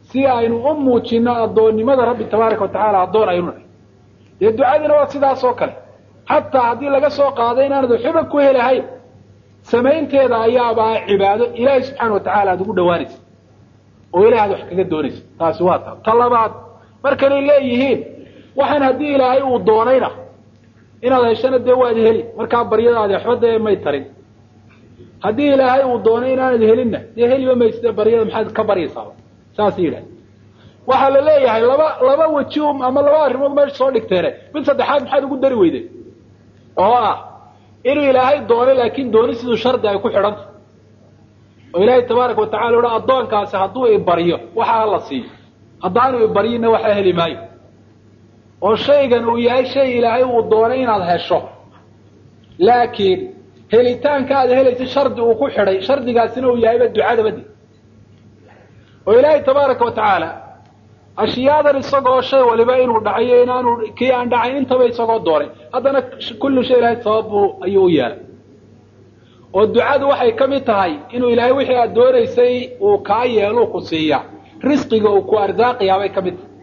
si aynu u muujino addoonnimada rabbi tabaaraka watacaala addoon aynu nahay dee ducadina waa sidaas oo kale xataa haddii laga soo qaado inaanad waxba ku helahayn samaynteeda ayaabaa cibaado ilaahay subxaana watacaala aad ugu dhawaanaysa oo ilahay aad wax kaga doonaysa taasi waa taa ta labaad markanay leeyihiin waxaan haddii ilaahay uu doonayna inaad heshana dee waad heli markaa baryadaadi waxba dee may tarin haddii ilaahay uu doonay inaanad helinna dee heliba maysde baryada maxaad ka baryaysaaba saasay yidhahay waxaa la leeyahay laba weji ama laba arrimood meesha soo dhigteene mid saddexaad maxaad ugu dari weyde oo ah inuu ilaahay doonay laakiin dooni siduu shardi ay ku xidhanta oo ilaahay tabaaraka watacala uha addoonkaasi hadduu ibaryo waxaa la siiyo haddaanu ibaryinna waxaa heli maayo oo shaygan uu yahay shay ilaahay uu doonay inaad hesho laakiin helitaanka aad helaysa shardi uu ku xidhay shardigaasina uu yahayba ducadabadi oo ilaahay tabaaraka watacaala ashiyaadan isagoo shay waliba inuu dhacayo inaanu kii aan dhacayn intaba isagoo doonay haddana kullu shay ilaahay sababu ayuu u yeelay oo ducadu waxay ka mid tahay inuu ilaahay wixii aad doonaysay uu kaa yeelo ku siiya risqiga uu ku arsaaqayaa bay ka mid tahay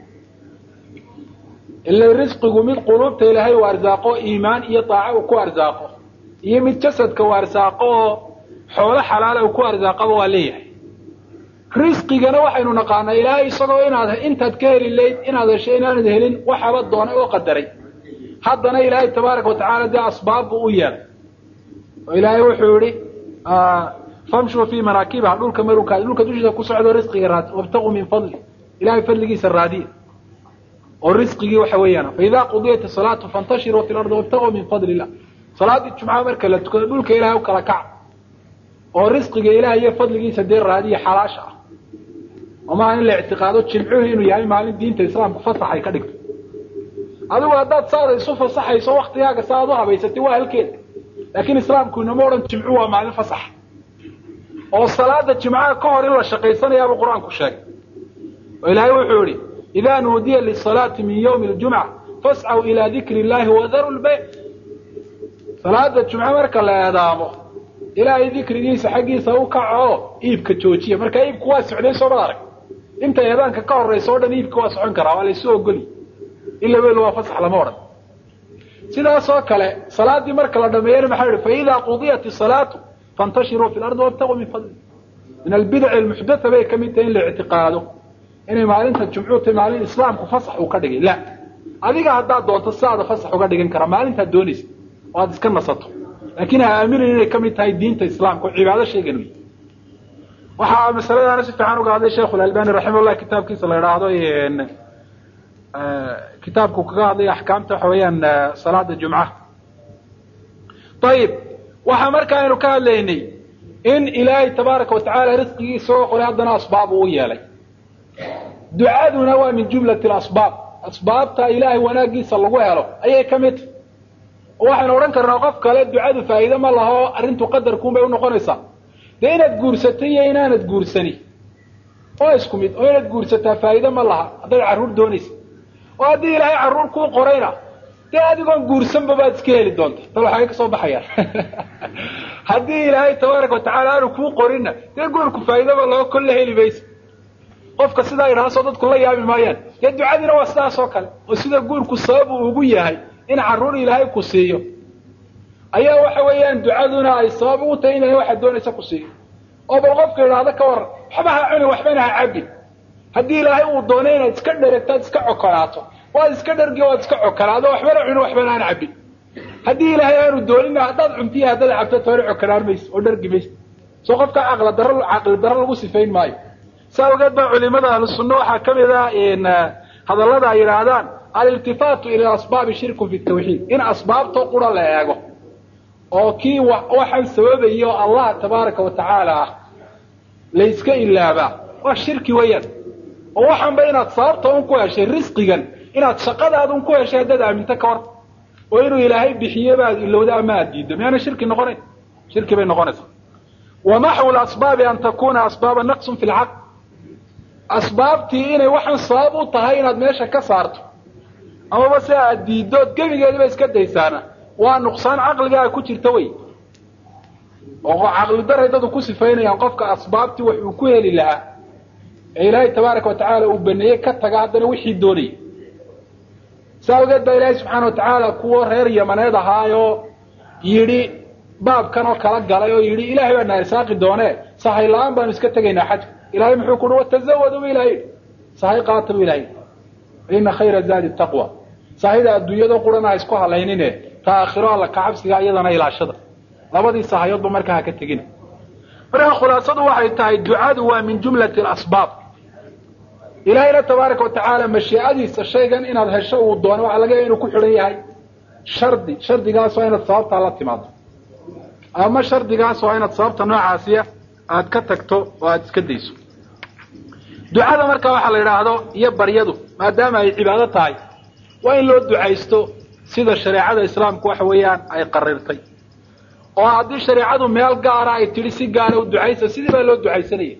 ila risqigu mid quluubta ilaahay uu arsaaqo iimaan iyo taaco uu ku arsaaqo iyo mid jasadka uu arsaaqo oo xoolo xalaala uu ku arsaaqaba waa leeyahay risqigana waxaynu naqaanaa ilaahay isagoo intaad ka heli layd inaad hesho inaanad helin waxaba doonay oo qadaray haddana ilaahay tabaaraka watacaala dee asbaab buu u yeelay oo ilaahay wuxuu yihi famshuu fii manaakibiha dhulka dushiisa ku socdo risqiga raadi wabtaquu min fadli ilahay fadligiisa raadiya oo risqigii waxa weeyaan faidaa qudiyat salaatu fantashiruu fi lardi wabtaquu min fadli illah salaadii jumcaha marka la tukado dhulka ilaahay u kala kaca oo risqiga ilaahay iyo fadligiisa dee raadiya xalaasha ah وما إن الاعتقاد تشمعوه إنه يعني مالين دين الإسلام فصح يكدك هذا هو هذا صار يصف صح يسوي وقت ياك صادها بيستوى هالكيد لكن الإسلام كنا مورا تشمعوها مالين فصح والصلاة تجمعها كهر إلا شقيصان يا أبو القرآن كشاك وإلهي وحوري إذا نودي للصلاة من يوم الجمعة فاسعوا إلى ذكر الله وذروا البيع صلاة الجمعة مركا لا يدامه إلهي ذكر نيس حقي سوكعه إيبك تشوشيه مركا إيبك واسع ليس وبارك انت يابانك كهر ريسودا إيبك واسع عنكرا ولا يسوق قلي إلا بيلوا فصح لمورد سيدا سوكالي صلاة دي مركا لدمير محرر فإذا قضيت الصلاة فانتشروا في الأرض وابتغوا من فضل من البدع المحدثة بي كميتين لاعتقاده إنه معلين تجمعوه معلين الإسلام كفصح وكدقي لا هذيك هداد دونت الساعة فصح وكدقي انكرا معلين تدونيس وهذا اسكن نصته لكنها أمير إنه كميتين دين الإسلام كعبادة شيء قنوي وحا مسألة أنا سفي عنه قاعد الشيخ الألباني رحمه الله كتاب كيس الله يرعاه كتاب كوكاضي أحكامته حويا صلاة الجمعة طيب waxa markaa inuu ka hadlaynay in ilaahay tabaaraka wa tacaala risqigiisa soo qoray hadana asbaab uu yeelay ducaaduna waa min jumlati al-asbaab asbaabta ilaahay wanaagiisa lagu helo ayay kamid waxaan oran karnaa qof kale ducadu faa'iido ma laho arintu qadarku bay u noqonaysaa inaad guursatay iyo inaanad guursani oo isku mid oo inaad guursataa faa'iido ma laha haday caruur doonayso oo hadii ilaahay caruur ku qorayna adigoon guursanba baad iska heli doonta tal waxay ka soo baxayaan hadii ilaahay tabaaraka wa tacaala aanu ku qorina guurku faa'iidaba loo kulli heli bayso qofka sida ay raasoo dadku la yaabi maayaan ducadina waa sidaas oo kale oo sida guurku sabab ugu yahay in caruur ilaahay ku siiyo ayaa waxa weeyaan ducaduna ay sabab u tahay inay waxa doonaysa ku siiyo oo bal qofka yiraahdo ka war waxba ha cuni waxba ha cabbi hadii ilaahay uu doonay inaad iska dheregtaad iska cokolaato waad iska dhargi waad iska cokalaado waxba cuno waxba aan cabbi hadii ilaahay aanu doonina hadaad cuntiya hadaad cabto toori cokalaarmays oo dhargi mays soo qofka aqla daro lagu sifayn maayo saawgeed ba culimada ahlusunna waxa kamida in hadallada ay yiraahdaan al-iltifatu ila asbab shirku fi tawhid in asbaabto qura la eego oo kii waxan sababayo Allah tabaaraka wa tacaala la iska ilaaba waa shirki weeyaan oo waxan baynaad sababta un ku heshay risqigan inaad shaqadaada un ku heshay dad aaminta ka hor oo inuu ilaahay bixiyo baad ilowda ama diido meena shirki noqonay shirki bay noqonaysaa ومحو الأسباب أن تكون أسباب نقص في العقل أسبابتي إني وحن صاب وطهين هاد ميشا كسارته أما بس الديدود قبل قد بس كده يسانا ونقصان عقل قاعد كتير توي وعقل در هيدادو كسفين ينقفك أسبابتي وحكوها لله إلهي تبارك وتعالى وبنيه كتغا هدنا وحي دوني ساوغد با إلهي سبحانه وتعالى كو رير يمنيد هايو يري باب كانوا كلا غلايو يري إلهي بنا يساقي دونه صحي لان بان اسك تغينا حج إلهي محو كو وتزودوا إلهي صحي قاتلوا إلهي إن خير الزاد التقوى صحيح الدنيا قرنا اسكو هلينين تاخير الله كعبسيga iyadana ilaashada labadii sahaayadba markaa ka tagin marka khulaasadu waxay tahay ducadu waa min jumlatil asbab ilaahayna tabaaraka wa taala mashii'adiisa shaygan inaad hesho uu doono waxa laga inuu ku xiran yahay shardigaas waa inaad sababta la timaado ama shardigaas waa inaad sababta noocaasiya aad ka tagto oo aad iska dayso ducada marka waxa la yiraahdo iyo baryadu maadaama ay cibaado tahay waa in loo ducaysto sida shariicada islaamku waxa weeyaan ay qarirtay oo haddii shariicadu meel gaar ah ay tiri si gaar ah u ducaysa sidii baa loo ducaysanayay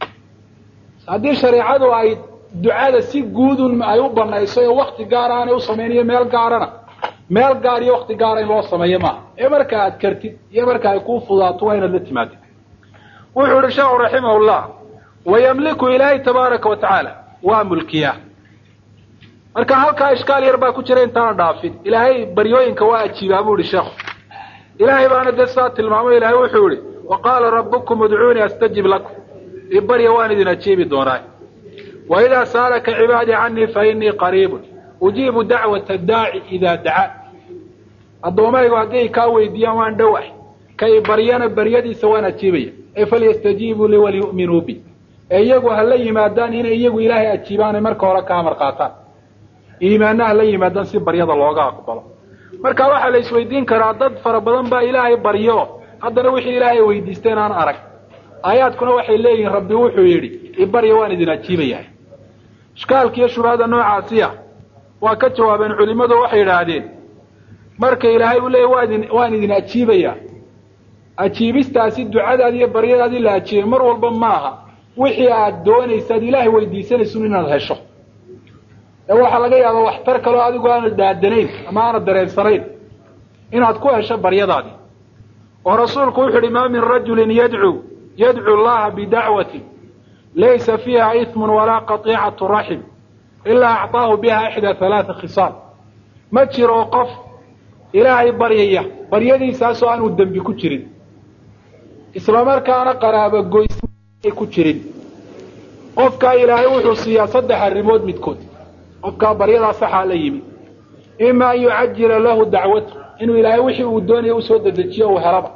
haddii shariicadu ay ducada si guud ay u banayso oo waqti gaar ah ay u sameeyeen meel gaarana meel gaar iyo waqti gaar ah loo sameeyo ma ee marka aad kartid iyo marka ay ku fudaato waa inaad la timaado wuxuu rashaa rahimahullah wayamliku ilaahi tabaaraka wa taala wa mulkiya marka halka iskaal yar baa ku jira intaan dhaafin ilaahay baryooyinka waa ajiibaa buu sheekhu ilaahay baana dadsa tilmaamay ilaahay wuxuu yiri waqala rabbukum ud'uuni astajib lakum ibariya waan idin ajiibi doonaa wa idha salaka ibadi anni fa inni qarib ujibu da'wata ad-da'i idha da'a adoomaygu hadii ka weydiiyaan waan dhawax kay baryana baryadiisa waan ajiibaya ay fal yastajibu li wal yu'minu bi iyagu hal yimaadaan in iyagu ilaahay ajiibaan marka hore ka amar qaataan iimaanaha la yimaadaan si baryada looga aqbalo marka waxa la isweydiin karaa dad fara badan baa ilaahay baryo haddana wixii ilaahay weydiisteen aan arag aayaadkuna waxay leeyihiin rabbi wuxuu yiri ibaryo waan idin ajiibayaa iskaalkiyo shubahada noocaasiya waa ka jawaabeen culimadu waxay yiraahdeen marka ilaahay uu leeyahay waan idin ajiibayaa ajiibistaasi ducadaadi iyo baryadaadi la ajiibay mar walba maaha wixii aad doonaysid ilaahay weydiisanayso inaad hesho waxa laga yaabaa wax tar kale adigu aan daadanayn ama aan dareensanayn inaad ku hesho baryadaadi oo rasuulku wuxuu yiri ma min rajulin yad'u Allah bida'wati laysa fiha ithmun wala qati'atu rahim illa a'taahu biha ihda thalath khisal ma jiro qof ilaahay baryadiisa soo aanu dambi ku jirin isla markaana qaraabo goys ku jirin qofka ilaahay wuxuu siiyaa saddex arrimood midkood qofka baryada saxa la yimi ima yu'ajjira lahu da'watu inuu ilaahay wixii uu doonayo soo dedejiyo oo helaba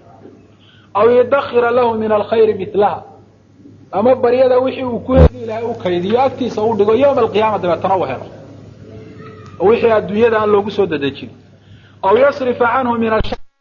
aw yadakhira lahu min alkhayr mithlaha ama baryada wixii uu ku heli ilaahay uu kaydiyo agtiisa uu dhigo yawm alqiyaamah dabeetana uu helo wixii adduunyada aan loogu soo dedejin aw yasrif anhu min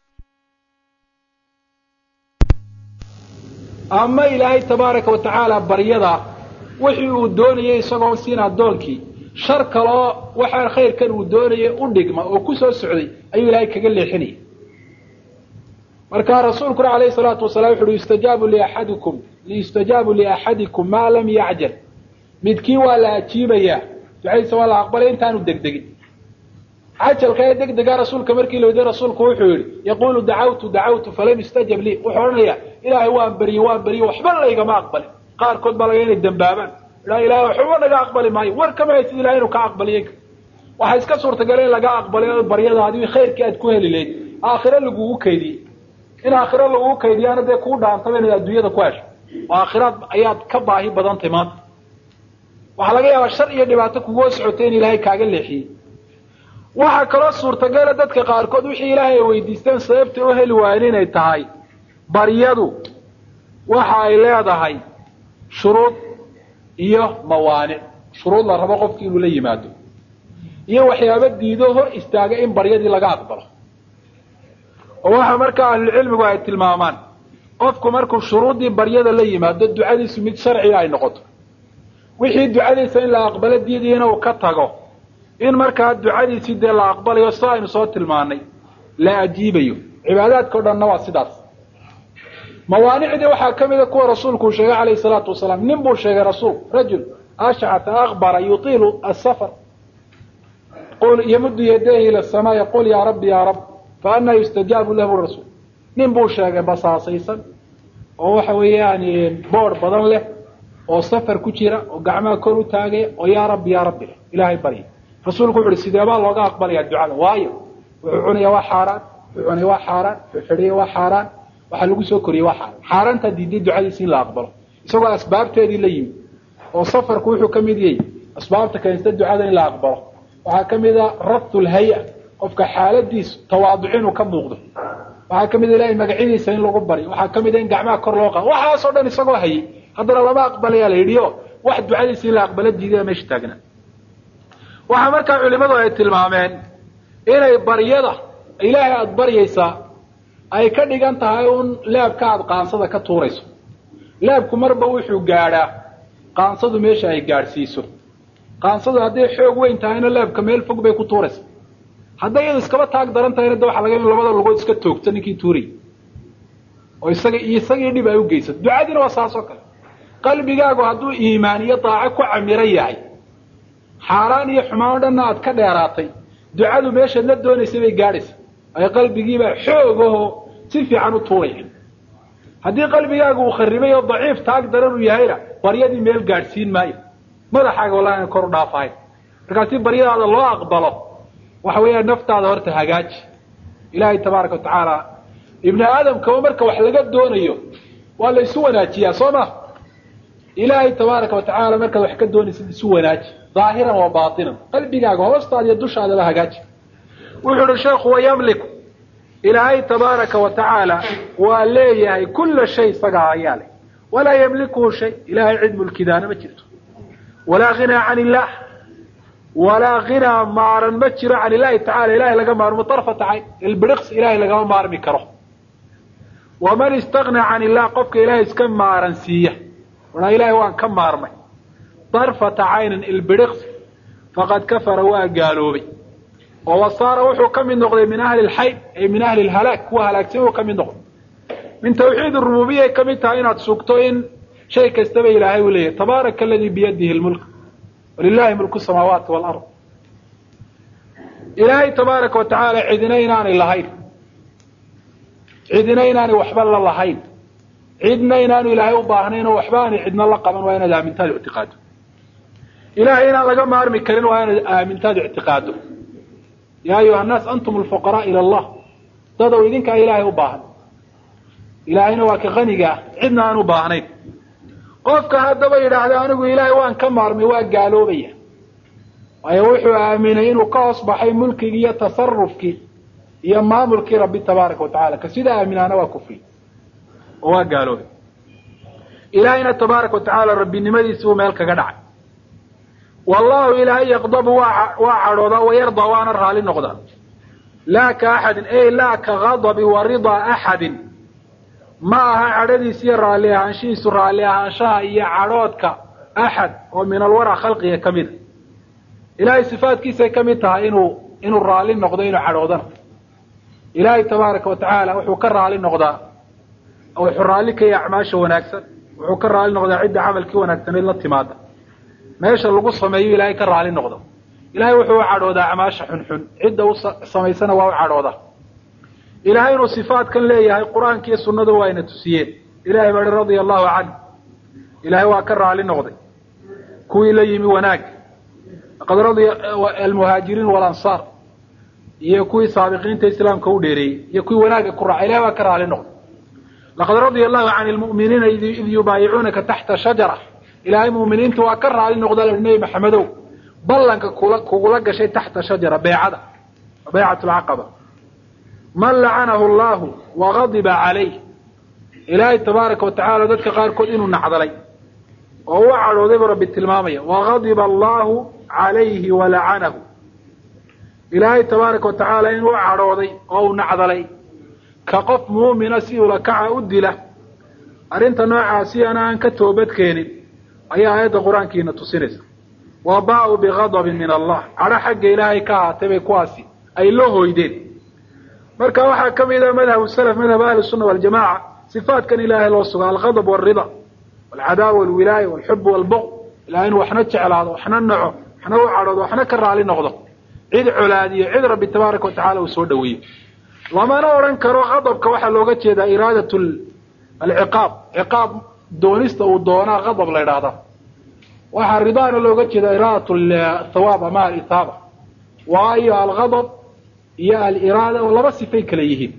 ama ilaahay tabaaraka wa taala baryada wixii uu doonayay isagoo siina doonkii shar kale waxa khayrkan uu doonayay u dhigma oo ku soo socday ayuu ilaahay kaga leexinay marka rasuulku kaleey salaatu wasalaam wuxuu istajabu li ahadikum ma lam ya'jal midkii wala ajiibaya ducaysa wala aqbalay intaanu degdegin ajalka degdega rasuulka markii loo diray rasuulku wuxuu yiri yaqulu da'awtu falam istajab li wuxuunaya ilaahay waan bariyo waxba la igama aqbalin qaar kood baa laga inay dambaabaan la ilaahay waxba naga aqbali maayo war kama haysid ilaahay inuu ka aqbaliyo waxa iska suurtagal in laga aqbaliyo baryadaadii khayrka aad ku heli leed aakhira lagu kaydi in aakhira lagu kaydiyana de ku dhaantay in adduunyada ku hesho aakhirad ayaad ka baahi badan timaad waxa laga yaabaa shar iyo dhibaato kugu socotay in ilaahay kaaga leexiyo waxa kala suurtagal dadka qaar kood wixii ilaahay weydiistaan sababta oo heli waayeen inay tahay baryadu waxa ay leedahay shuruud iyo mawaanic shuruud la rabo qofkii inuu la yimaado iyo waxyaabo diido hor istaaga in baryadii laga aqbalo oo waxa marka cilmigu ay tilmaamaan qofku markuu shuruudii baryada la yimaado ducadiisu mid sharci ay noqoto wixii ducadiisa in la aqbalo diidayna uu ka tago in marka ducadiisi de la aqbalayo saaynu soo tilmaanay la ajiibayo cibaadaadka dhanna waa sidaas موانعدي waxaa kamida kuwa rasuulku sheegay عليه الصلاه والسلام nimbu sheegay rasuul rajul ash'ata akhbara yutilu as-safar qul yamuddu yadayhi ila as-samaa yaqul ya rabbi ya rabb fa anna yustajabu lahu ar-rasul nimbu sheegay basaasaysan oo waxa weeyaan boor badan leh oo safar ku jira oo gacmaha kor u taagay oo yaa rabbi ilaahay bari rasuulku wuxuu sidee baa looga aqbalayaa ducada waayo wuxuu cunaya waa xaaraan wuxuu cunaya waa xaaraan wuxuu xidhiya waa xaaraan waxa lagu soo koriyay waa xaaraan xaaraanta diiday ducadiisa in la aqbalo isagoo asbaabteedii la yimi oo safarku wuxuu ka mid yahay asbaabta keenta ducada in la aqbalo waxa kamid ah raftul hay'a qofka xaaladiisu tawaaducin uu ka muuqdo waxa kamid ilaahay magaciisa in lagu bari waxa kamid in gacmaha kor loo qaado waxa soo dhan isagoo hayay haddana lama aqbalaya la yidhiyo wax ducadiisa in la aqbalo diiday meesha taagna waxa markaa culimadu ay tilmaameen inay baryada ilaahay aad baryaysaa ay ka dhigan tahay un laabka aad qaansada ka tuurayso laabku marba wuxuu gaadhaa qaansadu meesha ay gaadhsiiso qaansadu hadday xoog weyn tahayna laabka meel fog bay ku tuuraysaa hadday iyadu iskaba taag daran tahayna de waxa laga yaabaa labada lugood iska toogta ninkii tuuray oo isagii dhib ay u geysato ducadina waa saas oo kale qalbigaagu hadduu iimaan iyo daaco ku camiran yahay xaaraan iyo xumaan dhanna aad ka dheeraatay ducadu meeshaad la doonaysay bay gaadhaysa ay qalbigiiba xoogahoo si fiican u tuuraya haddii qalbigaagu uu kharibay oo daciif taag daran uu yahayna baryadii meel gaadhsiin maayo madaxaaga wallahi kor u dhaafahay markaasi baryadaada loo aqbalo waxa weeyaan naftaada horta hagaaji ilaahay tabaaraka wa tacaala ibni aadamka marka wax laga doonayo waa la isu wanaajiyaa soo ma ilaahay tabaaraka wa tacaala marka wax ka doonaysid isu wanaaji ظاهرا وباطنا قلبigaaga hoostaada iyo dushaada la hagaaji wuxuu sheekhu yamliku ilaahay tabaaraka wa tacaala waa leeyahay kull shay sagaayale wala yamliku shay ilaahay cid mulkidaana ma jirto wala ghina an illah wala ghina maaran ma jiro an ilaahay tacaala ilaahay laga maarmo tarfata ay ilbiriqs ilaahay laga maarmi karo waman istaghna an illah qofka ilaahay iska maaran siiya wala ilaahay waan ka maarmay طرفة عين البرقس فقد كفر وقالوبي وصار وحو كم من نقضي من أهل الحي أي من أهل الهلاك وهلاك سوى كم من نقضي من توحيد الربوبية كم تعينات سوكتين شيء كاستبه إلهي وليه تبارك الذي بيده الملك ولله ملك السماوات والأرض إلهي تبارك وتعالى عدنين عن اللهين عدنين عن وحبال اللهين عدنين عن إلهي وباهنين وحباني عدنا الله قبن وين ذا من تالي اعتقاده إلهينا لقى ما أرمي كرين وأنا من تاج اعتقاده يا أيها الناس أنتم الفقراء إلى الله تدعوا إذنك إلهي وباهن إلهينا وكغنيقا عدنا أنو باهنين قفك هذا بيد أعدانه إلهي وأن كم أرمي وقالوا بيه ويوحوا آمنين وكأصبح ملكي يتصرفك يما ملكي ربي تبارك وتعالى كسيدا آمنان وكفري وقالوا بيه إلهينا تبارك وتعالى ربي نمدي سوى مالك قدع والله إلهي يغضب وعرضا ويرضى ونرها للنقضة لا كأحد أي لا كغضب ورضا أحد معها عردي سير عليها عن شيء سر عليها عن شاء عرضك أحد ومن الورع خلقه كمثل إلهي صفات كيسة كمثها إنه الرالي النقضة إنه عرضا إلهي تبارك وتعالى وحكر على النقضة أو حرالي كي أعماشه ونكسر وحكر على النقضة عدة عمل كي ونكسر إلا التمادة meesha lagu sameeyo ilaahay ka raali noqdo ilaahay wuxuu cadhoodaa acmaasha xunxun cidda uu sameysana waa u cadhoodaa ilaahay inuu sifaadkan leeyahay quraanka iyo sunnada waa ina tusiyeen ilaahay bari radiyallahu anhu ilaahay waa ka raali noqday kuwii la yimi wanaag qad radiya al-muhaajiriin wal ansar iyo kuwii saabiqiinta islaamka u dheereeyay iyo kuwii wanaaga ku raacay ilaahay waa ka raali noqday laqad radiyallahu anil mu'minina idh yubay'unaka tahta shajara إلهي مؤمنين توكر على النقضة للنبي محمدو بلنك كغلق شيء تحت شجرة بيعة العقبة من لعنه الله وغضب عليه إلهي تبارك وتعالى ذلك قال كل إنه نحضري وهو على ذب رب التلمامية وغضب الله عليه ولعنه إلهي تبارك وتعالى إنه عرضي أو نحضري كقف مؤمن سيولك عأدي له أرنت نوع سيانا أنك توبت كيني أي آيات القرآن كينا تصيرس وباءوا بغضب من الله على حق إلهي كاتب كواسي أي له يدين مركا واحد كم إذا مذهب السلف مذهب أهل السنة والجماعة صفات كان إلهي الوصف الغضب والرضا والعداوة والولاية والحب والبغض إلهي وحنا تشعل هذا وحنا النعو وحنا وعرض وحنا كرر عليه نغضب عيد علادية عيد ربي تبارك وتعالى وسودوية وما نورا كرو غضب كواحد لوغتي إذا إرادة العقاب عقاب doonista uu doonaa qadab la yidhaahda waxaa ridaana looga jeeda iraadatu thawaab ama al-ithaaba waayo alghadab iyo al-iraada oo laba sifay kala yihiin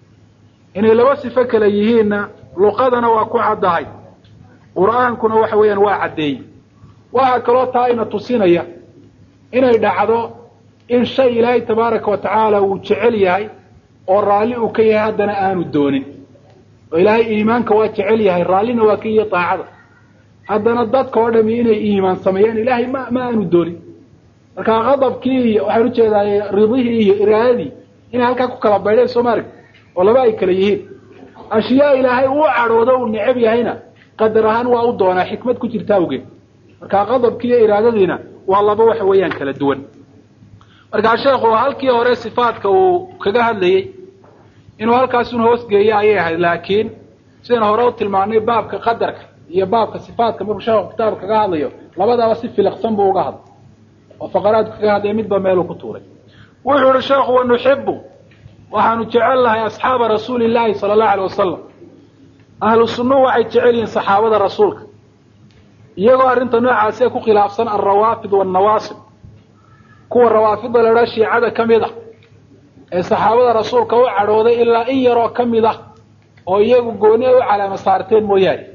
inay laba sifo kala yihiinna luqadana waa ku caddahay qur'aankuna waxa weeyaan waa caddeeyey waxaa kaloo taa ina tusinaya inay dhacdo in shay ilaahay tabaaraka wa tacaala uu jecel yahay oo raalli uu ka yahay haddana aanu doonin oo ilaahay iimaanka waa jecel yahay raallina waa ka yahay daacada haddana dadka oo dhami inay iimaan sameeyaan ilaahay ma aanu doonin marka qadabkii iyo waxaan ujeedaa ridihii iyo iraadadii inay halkaa ku kala baydheen soomaaliga oo laba ay kala yihiin ashyaa ilaahay uu cadhoodo uu necab yahayna qadar ahaan waa u doonaa xikmad ku jirta awgeed marka qadabkii iyo iraadadiina waa laba waxa weeyaan kala duwan markaa sheekhu halkii hore sifaadka uu kaga hadlayey inuu halkaas un hoos geeyo ayay ahayd laakiin sidaan hore u tilmaanay baabka qadarka iyo baabka sifaadka markuu sheekhu kitaabka kaga hadlayo labadaba si filiqsan buu uga hadlay oo faqaraadku kaga hadlaya midba meeluu ku tuuray wuxuu yihi sheekhu wanuxibu waxaanu jecel lahay asxaaba rasuuli llaahi sala allahu alay wasalam ahlu sunnuhu waxay jecel yihiin saxaabada rasuulka iyagoo arrinta noocaasi ee ku khilaafsan alrawaafid waannawaasib kuwa rawaafida la idhaa shiicada ka mid ah ee saxaabada rasuulka u cadhooday ilaa in yaroo ka mid ah oo iyagu gooni ay u calaamo saarteen mooyaane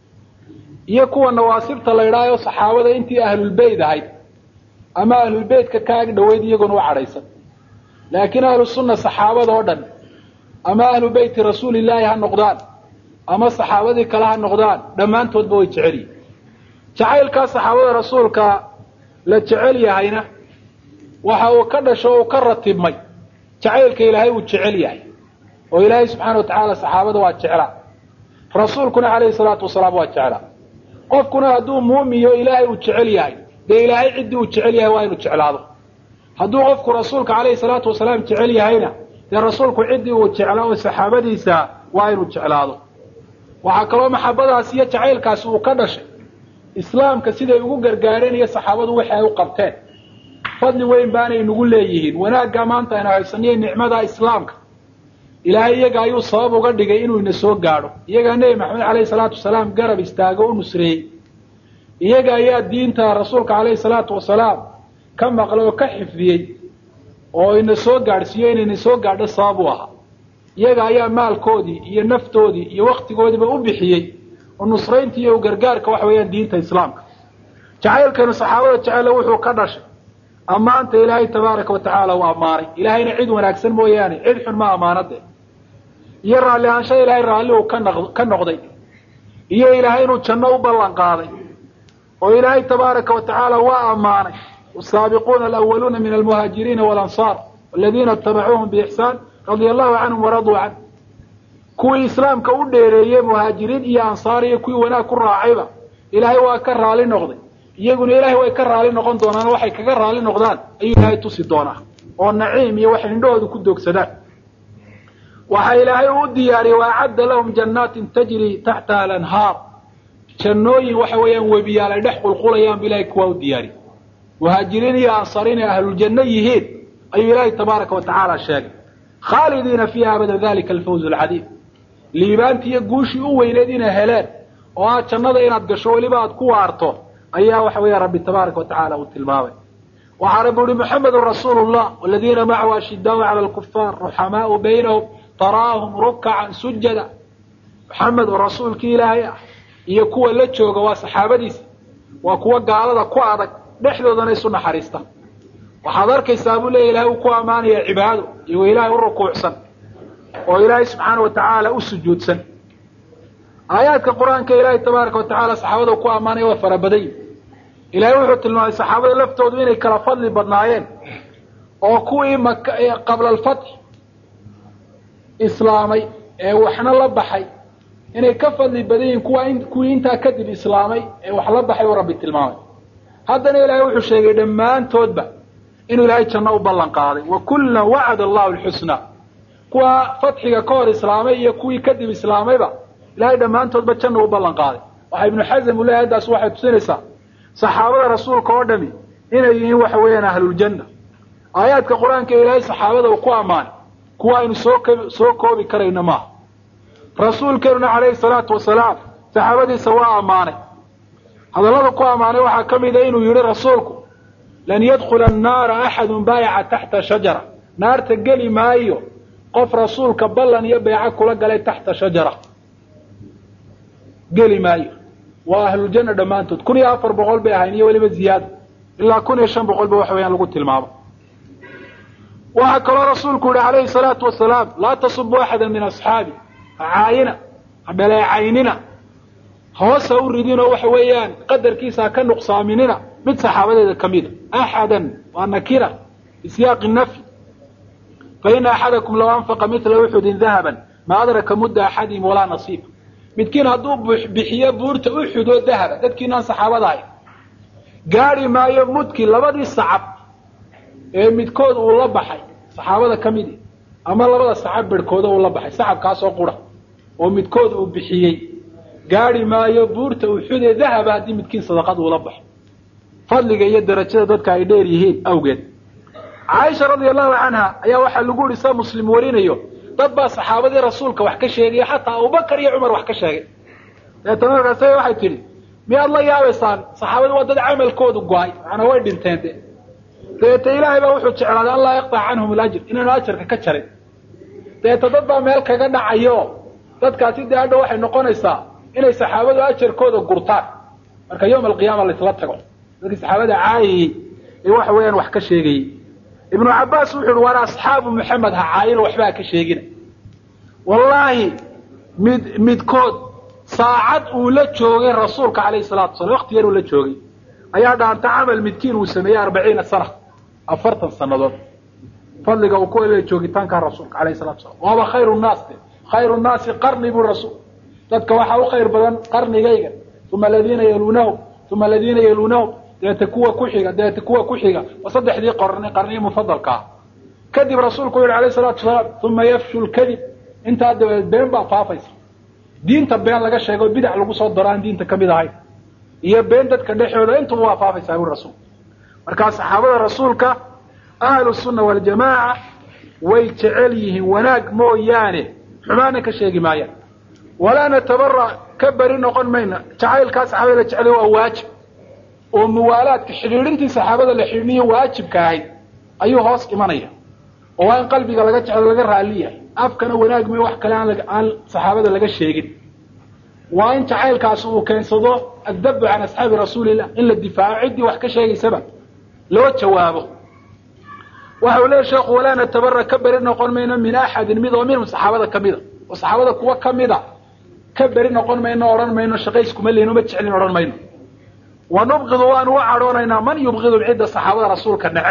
iyo kuwa nawaasibta la idhaayo saxaabada intii ahlulbeyt ahayd ama ahlulbeytka ka ag dhoweyd iyaguna u cadhaysan laakiin ahlu sunna saxaabada oo dhan ama ahlu beyti rasuulillaahi ha noqdaan ama saxaabadii kale ha noqdaan dhammaantoodba way jecel yihin jacaylkaa saxaabada rasuulka la jecel yahayna waxa uu ka dhasho uu ka ratibmay jacaylka ilaahay uu jecel yahay oo ilaahay subxaana wa tacaala saxaabada waa jeclaa rasuulkuna calayhi salaatu wasalaam waa jeclaa qofkuna hadduu muumiyo ilaahay uu jecel yahay dee ilaahay ciddii uu jecel yahay waa inuu jeclaado hadduu qofku rasuulka calayhi salaatu wasalaam jecel yahayna dee rasuulku ciddii uu jeclaa oo saxaabadiisa waa inuu jeclaado waxaa kaloo maxabadaas iyo jacaylkaasi uu ka dhashay islaamka siday ugu gargaareen iyo saxaabadu wixii ay u qabteen fadli weyn baanay nagu leeyihiin wanaagga maanta aynu haysaniyo nicmada islaamka ilaahay iyaga ayuu sabab uga dhigay inuu ina soo gaadho iyagaa nebi maxamed calayhi salaatu wasalaam garab istaago u nusreeyey iyaga ayaa diinta rasuulka calayhi salaatu wasalaam ka maqlay oo ka xifdiyey oo ina soo gaadhsiiyo inayna soo gaadho sabab u ahaa iyaga ayaa maalkoodii iyo naftoodii iyo waktigoodiiba u bixiyey oo nusrayntii iyo gargaarka waxa weeyaan diinta islaamka jacaylkeenu saxaabada jecelle wuxuu ka dhashay ammaanta ilaahay tabaaraka wa tacaala uu ammaanay ilaahayna cid wanaagsan mooyaane cid xun ma ammaanade iyo raalli ahaansha ilaahay raalli uu ka noqday iyo ilaahay inuu janno u ballan qaaday oo ilaahay tabaaraka wa tacaala waa ammaanay والسابقون الأولون من المهاجرين والأنصار والذين اتبعوهم بإحسان رضي الله عنهم ورضوا عنه كوي إسلام كوديريه مهاجرين إيا أنصاري كوي ونا كرا عيبا إلهي وأكرر علي نقضي يقول إلهي وأكرر علي نقضان دونان وحي ككرر علي نقضان أي إلهي تصي دونه والنعيم يوحي ندوه كدوك سداء وحي إلهي ودياري وأعد لهم جنات تجري تحتها الأنهار شنوي وحويا وبيالا دحق القليان بلاي كواو دياري مهاجرين يا أنصارين أهل الجنة يهيد أي إلهي تبارك وتعالى شاكر خالدين فيها أبدا ذلك الفوز العظيم liibaanti iyo guushii u weyneed inay heleen oo aad jannada inaad gasho weliba aad ku waarto ayaa waxa weeye rabbi tabaaraka wa tacaala uu tilmaamay waxaa rabbi uhi muxamedun rasuulullah waladiina macahu ashidaau cala alkufaar ruxamaau baynahum taraahum rukacan sujada muxamed oo rasuulkii ilaahay ah iyo kuwa la jooga waa saxaabadiisa waa kuwa gaalada ku adag dhexdoodana isu naxariista waxaad arkaysaa buu leeya ilahay uu ku ammaanaya cibaado iyo ilaahay u rukuucsan oo ilaahay subxaana wa tacaala u sujuudsan aayaadka qur-aanka ilaahay tabaaraka wa tacaala saxaabada ku ammaanaya waa farabaday ilaahay wuxuu tilmaamay saxaabada laftoodu inay kala fadli badnaayeen oo kuwii qabla alfath islaamay ee waxna la baxay inay ka fadli badan yihiin kuwii intaa kadib islaamay ee wax la baxay oo rabbi tilmaamay haddana ilaahay wuxuu sheegay dhammaantoodba inuu ilaahay janno u ballan qaaday wa kullan wacada allahu alxusna kuwa fatxiga ka hor islaamay iyo kuwii kadib islaamayba ilaahay dhammaantoodba janno u ballan qaaday waxa ibnu xasm uu leeyahay haddaas waxay tusinaysaa saxaabada rasuulka oo dhami inay yihiin waxa weeyaan ahluljanna aayaadka qur-aanka ilaahay saxaabada uu ku ammaanay kuwa aynu soo koobi karayno maaha rasuulkeenuna calayhi salaatu wasalaam saxaabadiisa waa ammaanay hadallada ku ammaanay waxaa ka mida inuu yidhi rasuulku lan yadkhula annaara axadun baayaca taxta shajara naarta geli maayo qof rasuulka ballan iyo beeco kula galay taxta shajara geli maayo waa ahluljanna dhammaantood 1400 bay ahayn iyo weliba ziyaado ilaa 1500 ba waxa weeyaan lagu tilmaamo waxaa kaloo rasuulku yihi calayhi salaatu wasalaam laa tasubu axada min asxaabi caayina habeleecaynina hoosa u ridinoo waxa weeyaan qadarkiisa ka nuqsaaminina mid saxaabadeeda ka mida axadan waa nakira bisiyaaqi nafyi faina axadakum law anfaqa mila uxudin dahaban ma adraka mudda axadihim walaa nasiiba midkiin hadduu bixiyo buurta uxud oo dahaba dadkiinaan saxaabada ahay gaari maayo mudkii labadii sacab ee midkood uu la baxay saxaabada ka midi ama labada sacab barhkooda uu la baxay sacabkaasoo qura oo midkood uu bixiyey gaari maayo buurta uxud ee dahaba haddii midkiin sadaqad uu la baxo fadliga iyo darajada dadka ay dheer yihiin awgeed caaisha radiyallahu canha ayaa waxaa lagu yidhi sa muslim warinayo dad baa saxaabadii rasuulka wax ka sheegaya xataa abubakar iyo cumar wax ka sheegay deetana markaas waxay tidhi miyaad la yaabaysaan saxaabadii waa dad camalkoodu go-ay macnaa way dhinteen de dabeeta ilaahay baa wuxuu jeclaaday an laa yaqtac canhum alajr inaanu ajarka ka jarin dabeeta dad baa meel kaga dhacayo dadkaasi dee hadha waxay noqonaysaa inay saxaabadu ajarkooda gurtaan marka yawm alqiyaama laysla tago dadkii saxaabada caayayey ee waxa weeyaan wax ka sheegayey ibnu cabbaas wuxuu uhi waana asxaabu maxamed ha caayino waxbaa ka sheegina wallaahi midkood saacad uu la joogay rasuulka calayhi salatu wasalam waqti yar uu la joogay ayaa dhaanta camal midkiin uu sameeyey 40 sana 40 sanadood fadliga uu ku leeyahay joogitaanka rasuulka calayhi salatu wasalam waaba khayru nnaasi qarni buu rasuul dadka waxaa u khayr badan qarnigayga uma aladiina yaluunahum deeta kuwa ku xiga waa saddexdii qarniyo mufadalka ah kadib rasuulku yihi alayhi salaatu wasalaam uma yafshu lkadib intaa dabadeed been baa faafaysa diinta been laga sheego bidac lagu soo daro aan diinta kamid ahayn iyo been dadka dhexooda intuba waa faafaysaa buu rasuul markaa saxaabada rasuulka ahlu sunna waljamaaca way jecel yihiin wanaag mooyaane xumaana ka sheegi maayaan walaa natabara ka beri noqon mayna jacaylkaa saxaabada la jeclay waa waajib oo muwaalaadka xidhiidhintii saxaabada la xidhiidhiyo waajibka ahayd ayuu hoos imanaya oo waa in qalbiga laga jeclo laga raali yahay afkana wanaag may wax kale aan saxaabada laga sheegin waa in jacaylkaasi uu keensado addabu can asxaabi rasuulillah in la difaaco ciddii wax ka sheegaysaba loo jawaabo waxa uu leeyahay sheekhu walaa natabara ka beri noqon mayno min axadin mid oo minhum saxaabada ka mida oo saxaabada kuwa ka mida ka beri noqon mayno odhan mayno shaqayskuma lehin uma jeclin odhan mayno ونبغض وأن وعدوننا من يبغض العدة صحابة رسولك النعب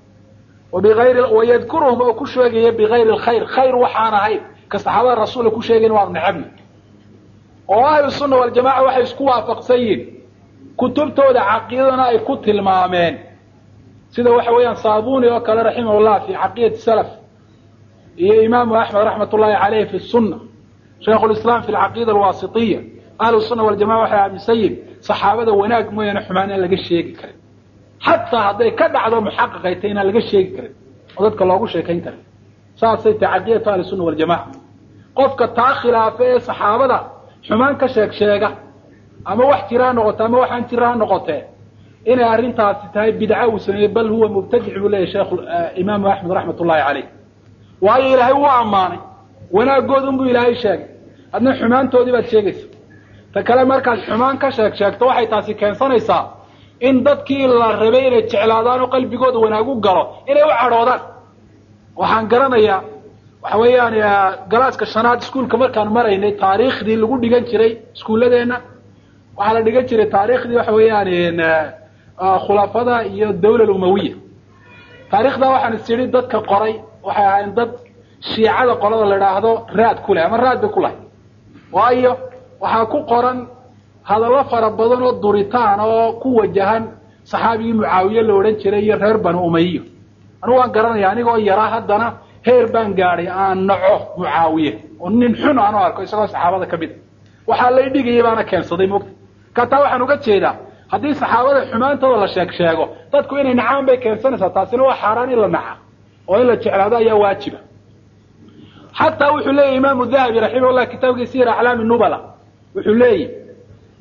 ويذكرهم أو كشوغي بغير الخير خير وحانا هاي كصحابة الرسول كشوغي وأن نعبنا وأهل السنة والجماعة وحي اسكوها فقسيين كتبتو دا عقيدنا أي كتل المامين سيدا وحويا صابوني وكال رحمه الله في عقيدة السلف إيه إمام أحمد رحمة الله عليه في السنة شيخ الإسلام في العقيدة الواسطية أهل السنة والجماعة وحي عبد السيد صحابته wanaag mooyana xumaan laga sheegi karin hatta haday ka dhacdo muxaqiqaytayna laga sheegi karin oo dadka loogu sheekayn karin saasay tacaqiyada ahlu sunna wal jamaa qofka taa khilaafay saxaabada xumaan ka sheega ama wax jiraan noqoto ama waxaan jiraan noqotee inay arintaasi tahay bidca uu sameeyay bal huwa mubtadic uu leeyahay sheekh imaam ahmed rahmatullahi alayh waayo ilaahay waa amaanay wanaagoodun buu ilaahay sheegay adna xumaantoodii baad sheegaysaa takala markaad xumaan ka sheegto waxay taasi keensanaysaa in dadkii la rabay inay jeclaadaan oo qalbigooda wanaagu galo inay u cadhoodaan waxaan garanayaa waxa weeyaan galaaska shanaad iskuulka markaan maraynay taariikhdii lagu dhigan jiray iskuuladeena waxaa la dhigan jiray taariikhdii waxa weeyaan khulafada iyo dawlad umawiya taariikhda waxaan isiri dadka qoray waxay ahaayeen dad shiicada qolada la yiraahdo raad ku leh ama raad ku leh waayo waxaa ku qoran hadallo fara badan oo duritaan oo ku wajahan saxaabigii mucaawiye la oran jiray iyo reer banu umayyo anu waan garanayaa anigoo yaraa haddana heer baan gaadhay aan naco mucaawiye oo nin xun aan u arko isagoo saxaabada ka mid waxaa la dhigayay baana keensaday moogta kataa waxaan uga jeedaa haddii saxaabada xumaantooda la sheego dadku inay nacaan bay keensanaysaa taasina waa xaaraan in la naca oo in la jeclaado ayaa waajiba xataa wuxuu leeyahay imaamu dahabi raximahullah kitaabkiisa siyar aclaami nubala wuxuu leeyahay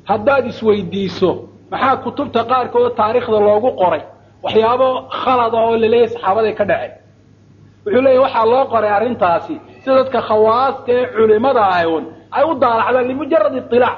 haddaad isweydiiso maxaa kutubta qaarkood taariikhda loogu qoray waxyaabo khalad ah oo la leeyahay saxaabaday ka dhacay wuxuu leeyahay waxa loo qoray arintaasi sida dadka khawaasta ee culimada ahayn ay u daalacdaan limujarrad itilaac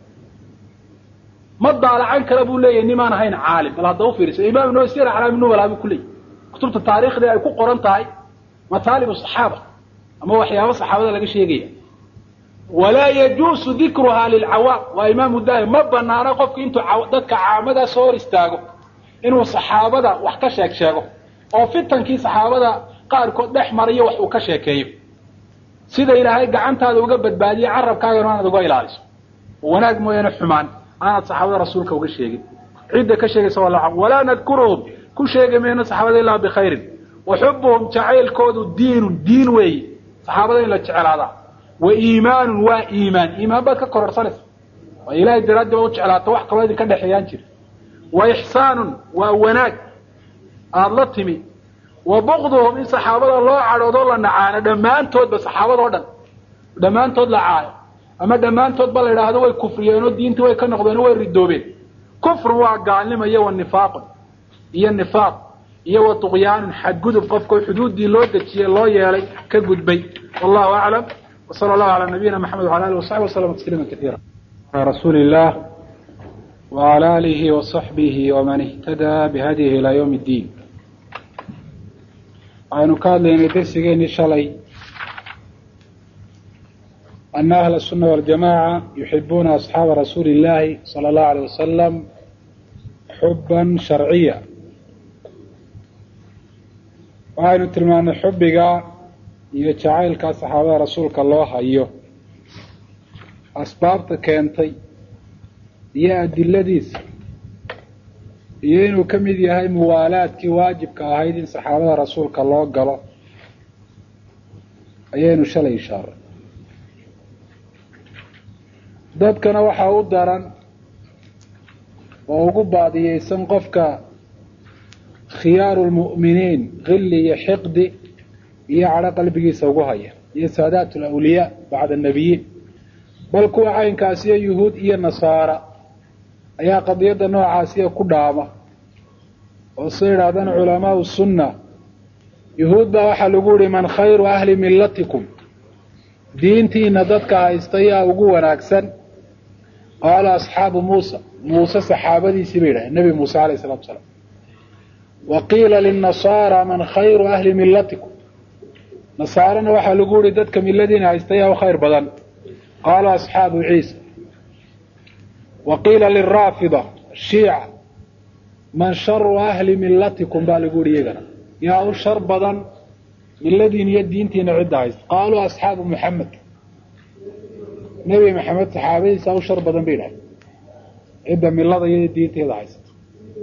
ma daalacan kala buu leeyahay nimaan ahayn caalim bal hadda u fiirso imaam ibn sir xaraam ibn wala kulli kutubta taariikhda ay ku qoran tahay mataalib saxaaba ama waxyaabo saxaabada laga sheegay ولا يجوز ذكرها للعوام وإمام الدائم ما بنانا قفك انتو dadka caamada soo istaago inuu saxaabada wax ka sheego oo fitankii saxaabada qaar kood dhex mariyo wax uu ka sheekeeyo sida ilaahay gacantaada uga badbaadiyo carabkaaga inaad uga ilaaliso wanaag mooyana xumaan aad saxaabada rasuulka uga sheegin cid ka sheegaysa wala nadkuruhum ku sheegameena saxaabada ilaa bi khayr wa hubbuhum ja'ilkoodu diin way saxaabada in la jecelaada وإيمان إيمان بك كورسانس وإلهي درجة وجعلات wax kale idin ka dhaxayaan jir وإحسان ووناك أضلتمي وبغضهم إن صحابة الله عرضوا لنا عانا دمانتود بصحابة ودن دمانتود لعاية أما دمانتود بلا هذا هو الكفريين والدين توي كان نقضين هو الردوبين كفر وقال لما يو النفاق هي النفاق يو طغيان حد قدب قفك حدود دي لودة الله يالي كقد بي والله أعلم وصلى الله على نبينا محمد وعلى آله وصحبه وسلم تسليما كثيرا على رسول الله وعلى آله وصحبه ومن اهتدى بهديه إلى يوم الدين عن قال لنا درسين شلي أن أهل السنة والجماعة يحبون أصحاب رسول الله صلى الله عليه وسلم حبا شرعيا وعن تلمان حبك iyo jacaylka saxaabada rasuulka loo hayo asbaabta keentay iyo adiladiisa iyo inuu ka mid yahay muwaalaadkii waajibka ahayd in saxaabada rasuulka loo galo ayaynu shalay ishaaray dadkana waxaa u daran oo ugu baadiyeysan qofka khiyaaru lmu'miniin qilli iyo xiqdi iyo cadho qalbigiisa ugu haya iyo saadaat alawliyaa bacda annabiyiin bal kuwa caynkaasiyo yuhuud iyo nasaara ayaa qadiyadda noocaasiya ku dhaama oo soo yidhaahdaan culamaau sunna yuhuud baa waxaa lagu yihi man khayru ahli millatikum diintiina dadka haysta yaa ugu wanaagsan qaala asxaabu muusa muuse saxaabadiisii bay yidhahdeen nebi muuse calayh isalatu wasalaam wa qiila linnasaara man khayru ahli millatikum nasaarana waxaa lagu yihi dadka milladiina haysta yaa u khayr badan qaala asxaabu ciisa wa qiila liraafida shiica man sharu ahli millatikum baa lagu yihi iyagana yaa u shar badan milladiin iyo diintiina cidda haysta qaaluu asxaabu muxamed nebi maxamed saxaabadiisa u shar badan bay dhahay cidda millada iyo diinteeda haysta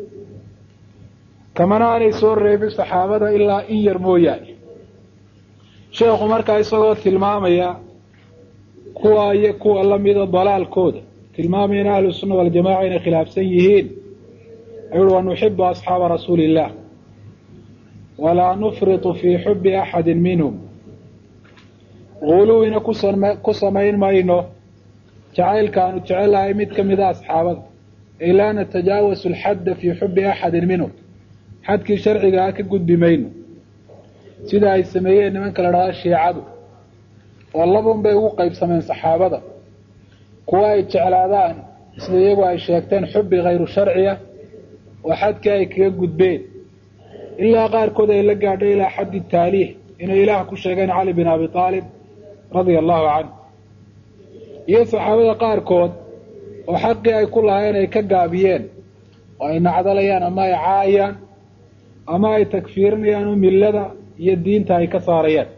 kamana aanay soo reebin saxaabada ilaa in yar mooyaane sheekhu markaa isagoo tilmaamaya kuwa iyo kuwa lamida dalaalkooda tilmaamayna ahlu sunna waljamaca inay khilaafsan yihiin ayuu wanuxibu asxaaba rasuuli illah walaa nufritu fii xubi axadi minhum guluwina ku samayn mayno jacaylkaanu jecelahay mid ka mida asxaabada ay laa natajaawasu alxadda fii xubi axadin minhum xadkii sharcigaa ka gudbi mayno sida ay sameeyeen nimanka la dhahaa shiicadu oo labun bay ugu qaybsameen saxaabada kuwa ay jeclaadaan sida iyagu ay sheegteen xubbi khayru sharciya oo xadkii ay kaga gudbeen ilaa qaarkood ay la gaadhay ilaa xaddi taaliih inay ilaah ku sheegeen cali bin abi aalib radia allahu canhu iyo saxaabada qaarkood oo xaqii ay ku lahayn ay ka gaabiyeen oo ay nacdalayaan ama ay caayaan ama ay takfiirinayaan millada iyo diinta ay ka saarayaan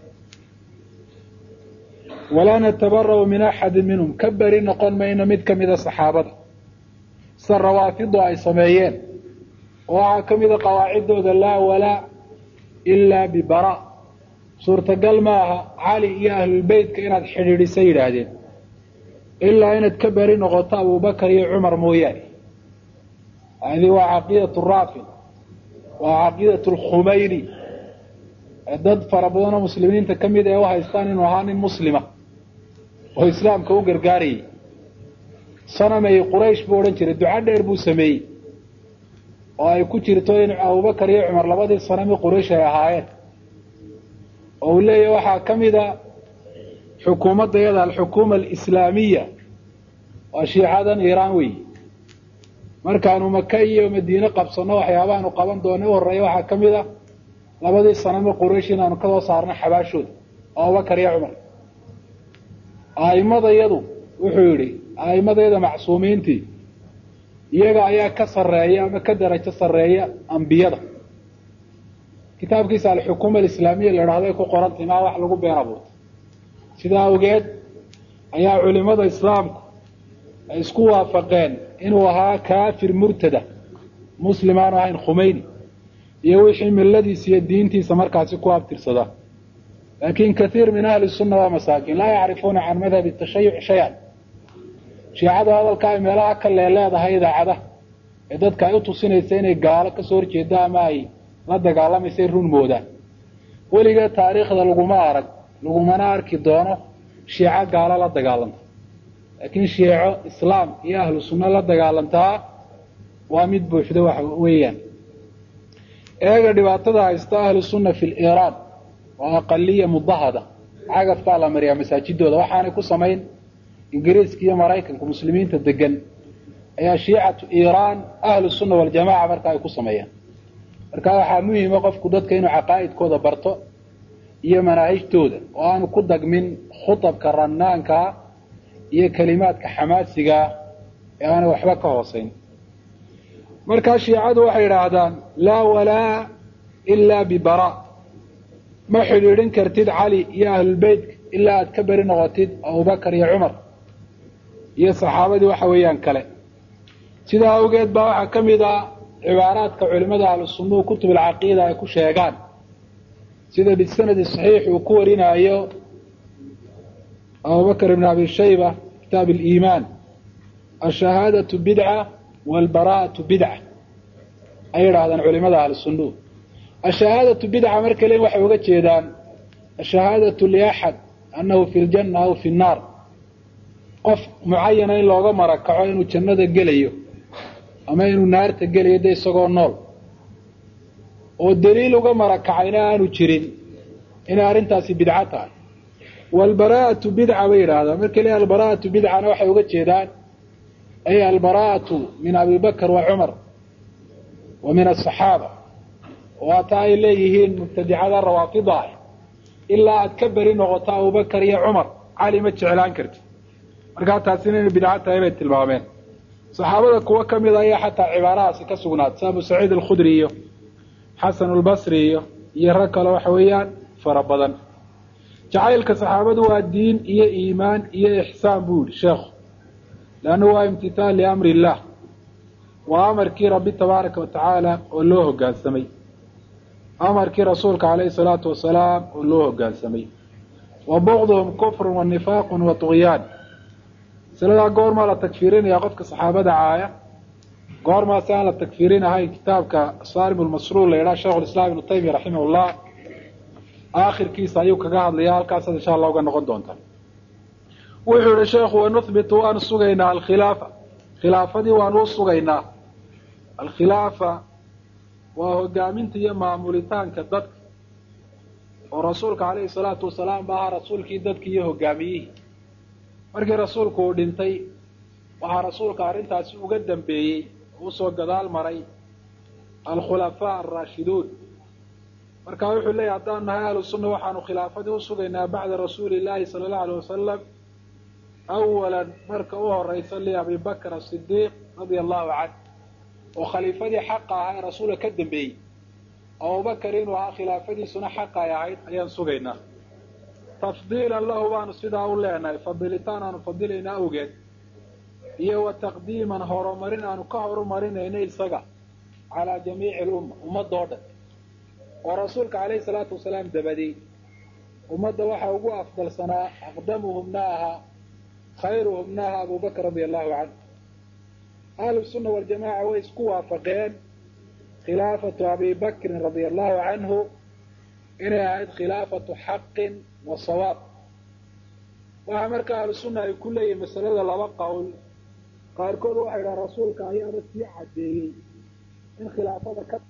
walaa natabara'u min axadin minhum ka beri noqon mayno mid ka mida saxaabada sida rawaafidu ay sameeyeen oo waxaa ka mida qawaaciddooda laa walaa ilaa bibara suurtagal ma aha cali iyo ahlulbeytka inaad xidhiidhisa yidhaahdeen ilaa inaad ka beri noqoto abubakar iyo cumar mooyaane hadi waa caqiidatu raafid waa caqiidatu alkhumayni dad fara badan oo muslimiinta ka mid ee u haystaan inuu ahaa nin muslima oo islaamka u gargaarayay sanamay quraysh buu odhan jiray duca dheer buu sameeyey oo ay ku jirto in abubakar iyo cumar labadii sanami quraysh ay ahaayeen oo uu leeyahay waxaa ka mida xukuumadda iyada alxukuuma alislaamiya waa shiicadan iiraan wey markaanu maka iyo madiine qabsanno waxyaabahaanu qaban doona u horreeya waxaa ka mid a labadii sanami quraysh inaanu ka soo saarno xabaashooda abubakar iyo cumar a'immadayadu wuxuu yidhi a'immadayada macsuumiintii iyaga ayaa ka sarreeya ama ka darajo sarreeya ambiyada kitaabkiisa alxukuuma alislaamiya la idhahdo ay ku qorantay maa wax lagu been abuurtay sidaa awgeed ayaa culimada islaamku ay isku waafaqeen inuu ahaa kaafir murtada muslim aanu ahayn khumeyni iyo wixii milladiisa iyo diintiisa markaasi ku abtirsada laakiin kathiir min ahli sunna waa masaakiin laa yacrifuuna can madhabi tashayuc shay-an shiicadu hadalka ay meelaha ka leeleedahay idaacada ee dadka ay u tusinaysa inay gaalo kasoo horjeeda ama ay la dagaalamaysa run moodaan weligeed taariikhda lagumana arki doono shiico gaalo la dagaalanta laakiin shiico islaam iyo ahlu sunna la dagaalantaa waa mid buuxdo waxa weeyaan eega dhibaatada haysta ahlu sunna fi liiraan waa aqaliya mudahada cagaf baa la mariyaa masaajidooda waxaanay ku samayn ingiriiska iyo maraykanka muslimiinta degan ayaa shiicatu iiraan ahlu sunna waljamaca marka ay ku sameeyaan marka waxaa muhiima qofku dadka inuu caqaa'idkooda barto iyo manaahijtooda oo aanu ku dagmin khutabka rannaankaa iyo kelimaadka xamaasigaa ee aanay waxba ka hoosayn markaa shiicadu waxay idhaahdaan laa walaa ilaa bibara ma xidhiidhin kartid cali iyo ahlulbeytka ilaa aad ka beri noqotid abubakar iyo cumar iyo saxaabadii waxa weeyaan kale sidaa awgeed baa waxaa ka mid ah cibaaraadka culimada ahlusunnuhu kutub alcaqiida ay ku sheegaan sida bisanadi saxiix uu ku warinaayo abubakr ibn abi shayba kitaab aliimaan ashahaadatu bidca waalbaraa'atu bidca ay yidhaahdaan culimada ahlusunnuhu ashahaadatu bidca marka len waxay uga jeedaan ashahaadatu liaxad annahu fi ljanna aw fi nnaar qof mucayana in looga marakaco inuu jannada gelayo ama inuu naarta gelayo de isagoo nool oo daliil uga marakacayna aanu jirin inay arrintaasi bidco tahay waalbaraa'atu bidca bay yidhaahdaan marka le albaraa'atu bidcana waxay uga jeedaan ay albaraa'atu min abi bakr wa cumar wa min asaxaaba waata ay leeyihiin mubtadicada rawaafida ah ilaa aad ka beri noqoto abubakar iyo cumar cali ma jeclaan karti markaa taasina inay bidco tahay bay tilmaameen saxaabada kuwo ka mid ayaa xataa cibaarahaasi ka sugnaatay abu saciid alkhudri iyo xasan albasri iyo rag kale waxa weeyaan fara badan jacaylka saxaabadu waa diin iyo iimaan iyo ixsaan buu yihi sheekhu leannu waa imtithaal liamri illah waa amarkii rabbi tabaaraka watacaala oo loo hoggaansamay amarkii rasuulka calayhi salaatu wasalaam oo loo hoggaansamay wa bugduhum kufrun wa nifaaqun wa tugyaan masaladaa goormaa la tagfiirinayaa qofka saxaabada caaya goormaasi aan la tagfiirin ahayn kitaabka saarim lmasruur la yidhaha sheikhu lislaam ibnu taymiya raximahullah aakhirkiisa ayuu kaga hadlayaa halkaasaad insha allah uga noqon doontaa wuxuu yihi sheekhu wanuhbitu waanu sugaynaa alkhilaafa khilaafadii waanu u sugaynaa alkhilaafa waa hogaaminta iyo maamulitaanka dadka oo rasuulka calayhi salaatu wasalaam ba ahaa rasuulkii dadkii iyo hogaamiyihii markii rasuulku uu dhintay waxaa rasuulka arrintaasi uga dambeeyey usoo gadaal maray alkhulafaa alraashiduun marka wuxuu leeyahy haddaan nahay ahlu sunna waxaanu khilaafadii u sugaynaa bacda rasuuli illaahi sala allahu alayh wasalam awalan marka u horeysa liabi bakr asidiiq radia allahu canh oo khaliifadii xaqa ahaa ee rasuulka ka dambeeyey abubakar inuu ahaa khilaafadiisuna xaqa ay ahayd ayaan sugaynaa tafdiilan lahu baanu sidaa u leenahay fadilitaan aanu fadilaynaa awgeed iyo wa taqdiiman horumarin aanu ka horumarinayno isaga calaa jamiici lumma ummadoo dhan oo rasuulka calayhi salaatu wasalaam dabadey ummadda waxaa ugu afdalsanaa aqdamuhumna ahaa khayruhumna ahaa abubakr radia allahu canhu ahlu sunna waljamaca way isku waafaqeen khilaafatu abi bakrin radia allahu canhu inay ahayd khilaafatu xaqin wa sawaab waxaa marka ahlu sunna ay ku leeyihin masalada laba qowl qaarkood waxay dhaha rasuulka ayaaba sii cadeeyey in khilaafada ka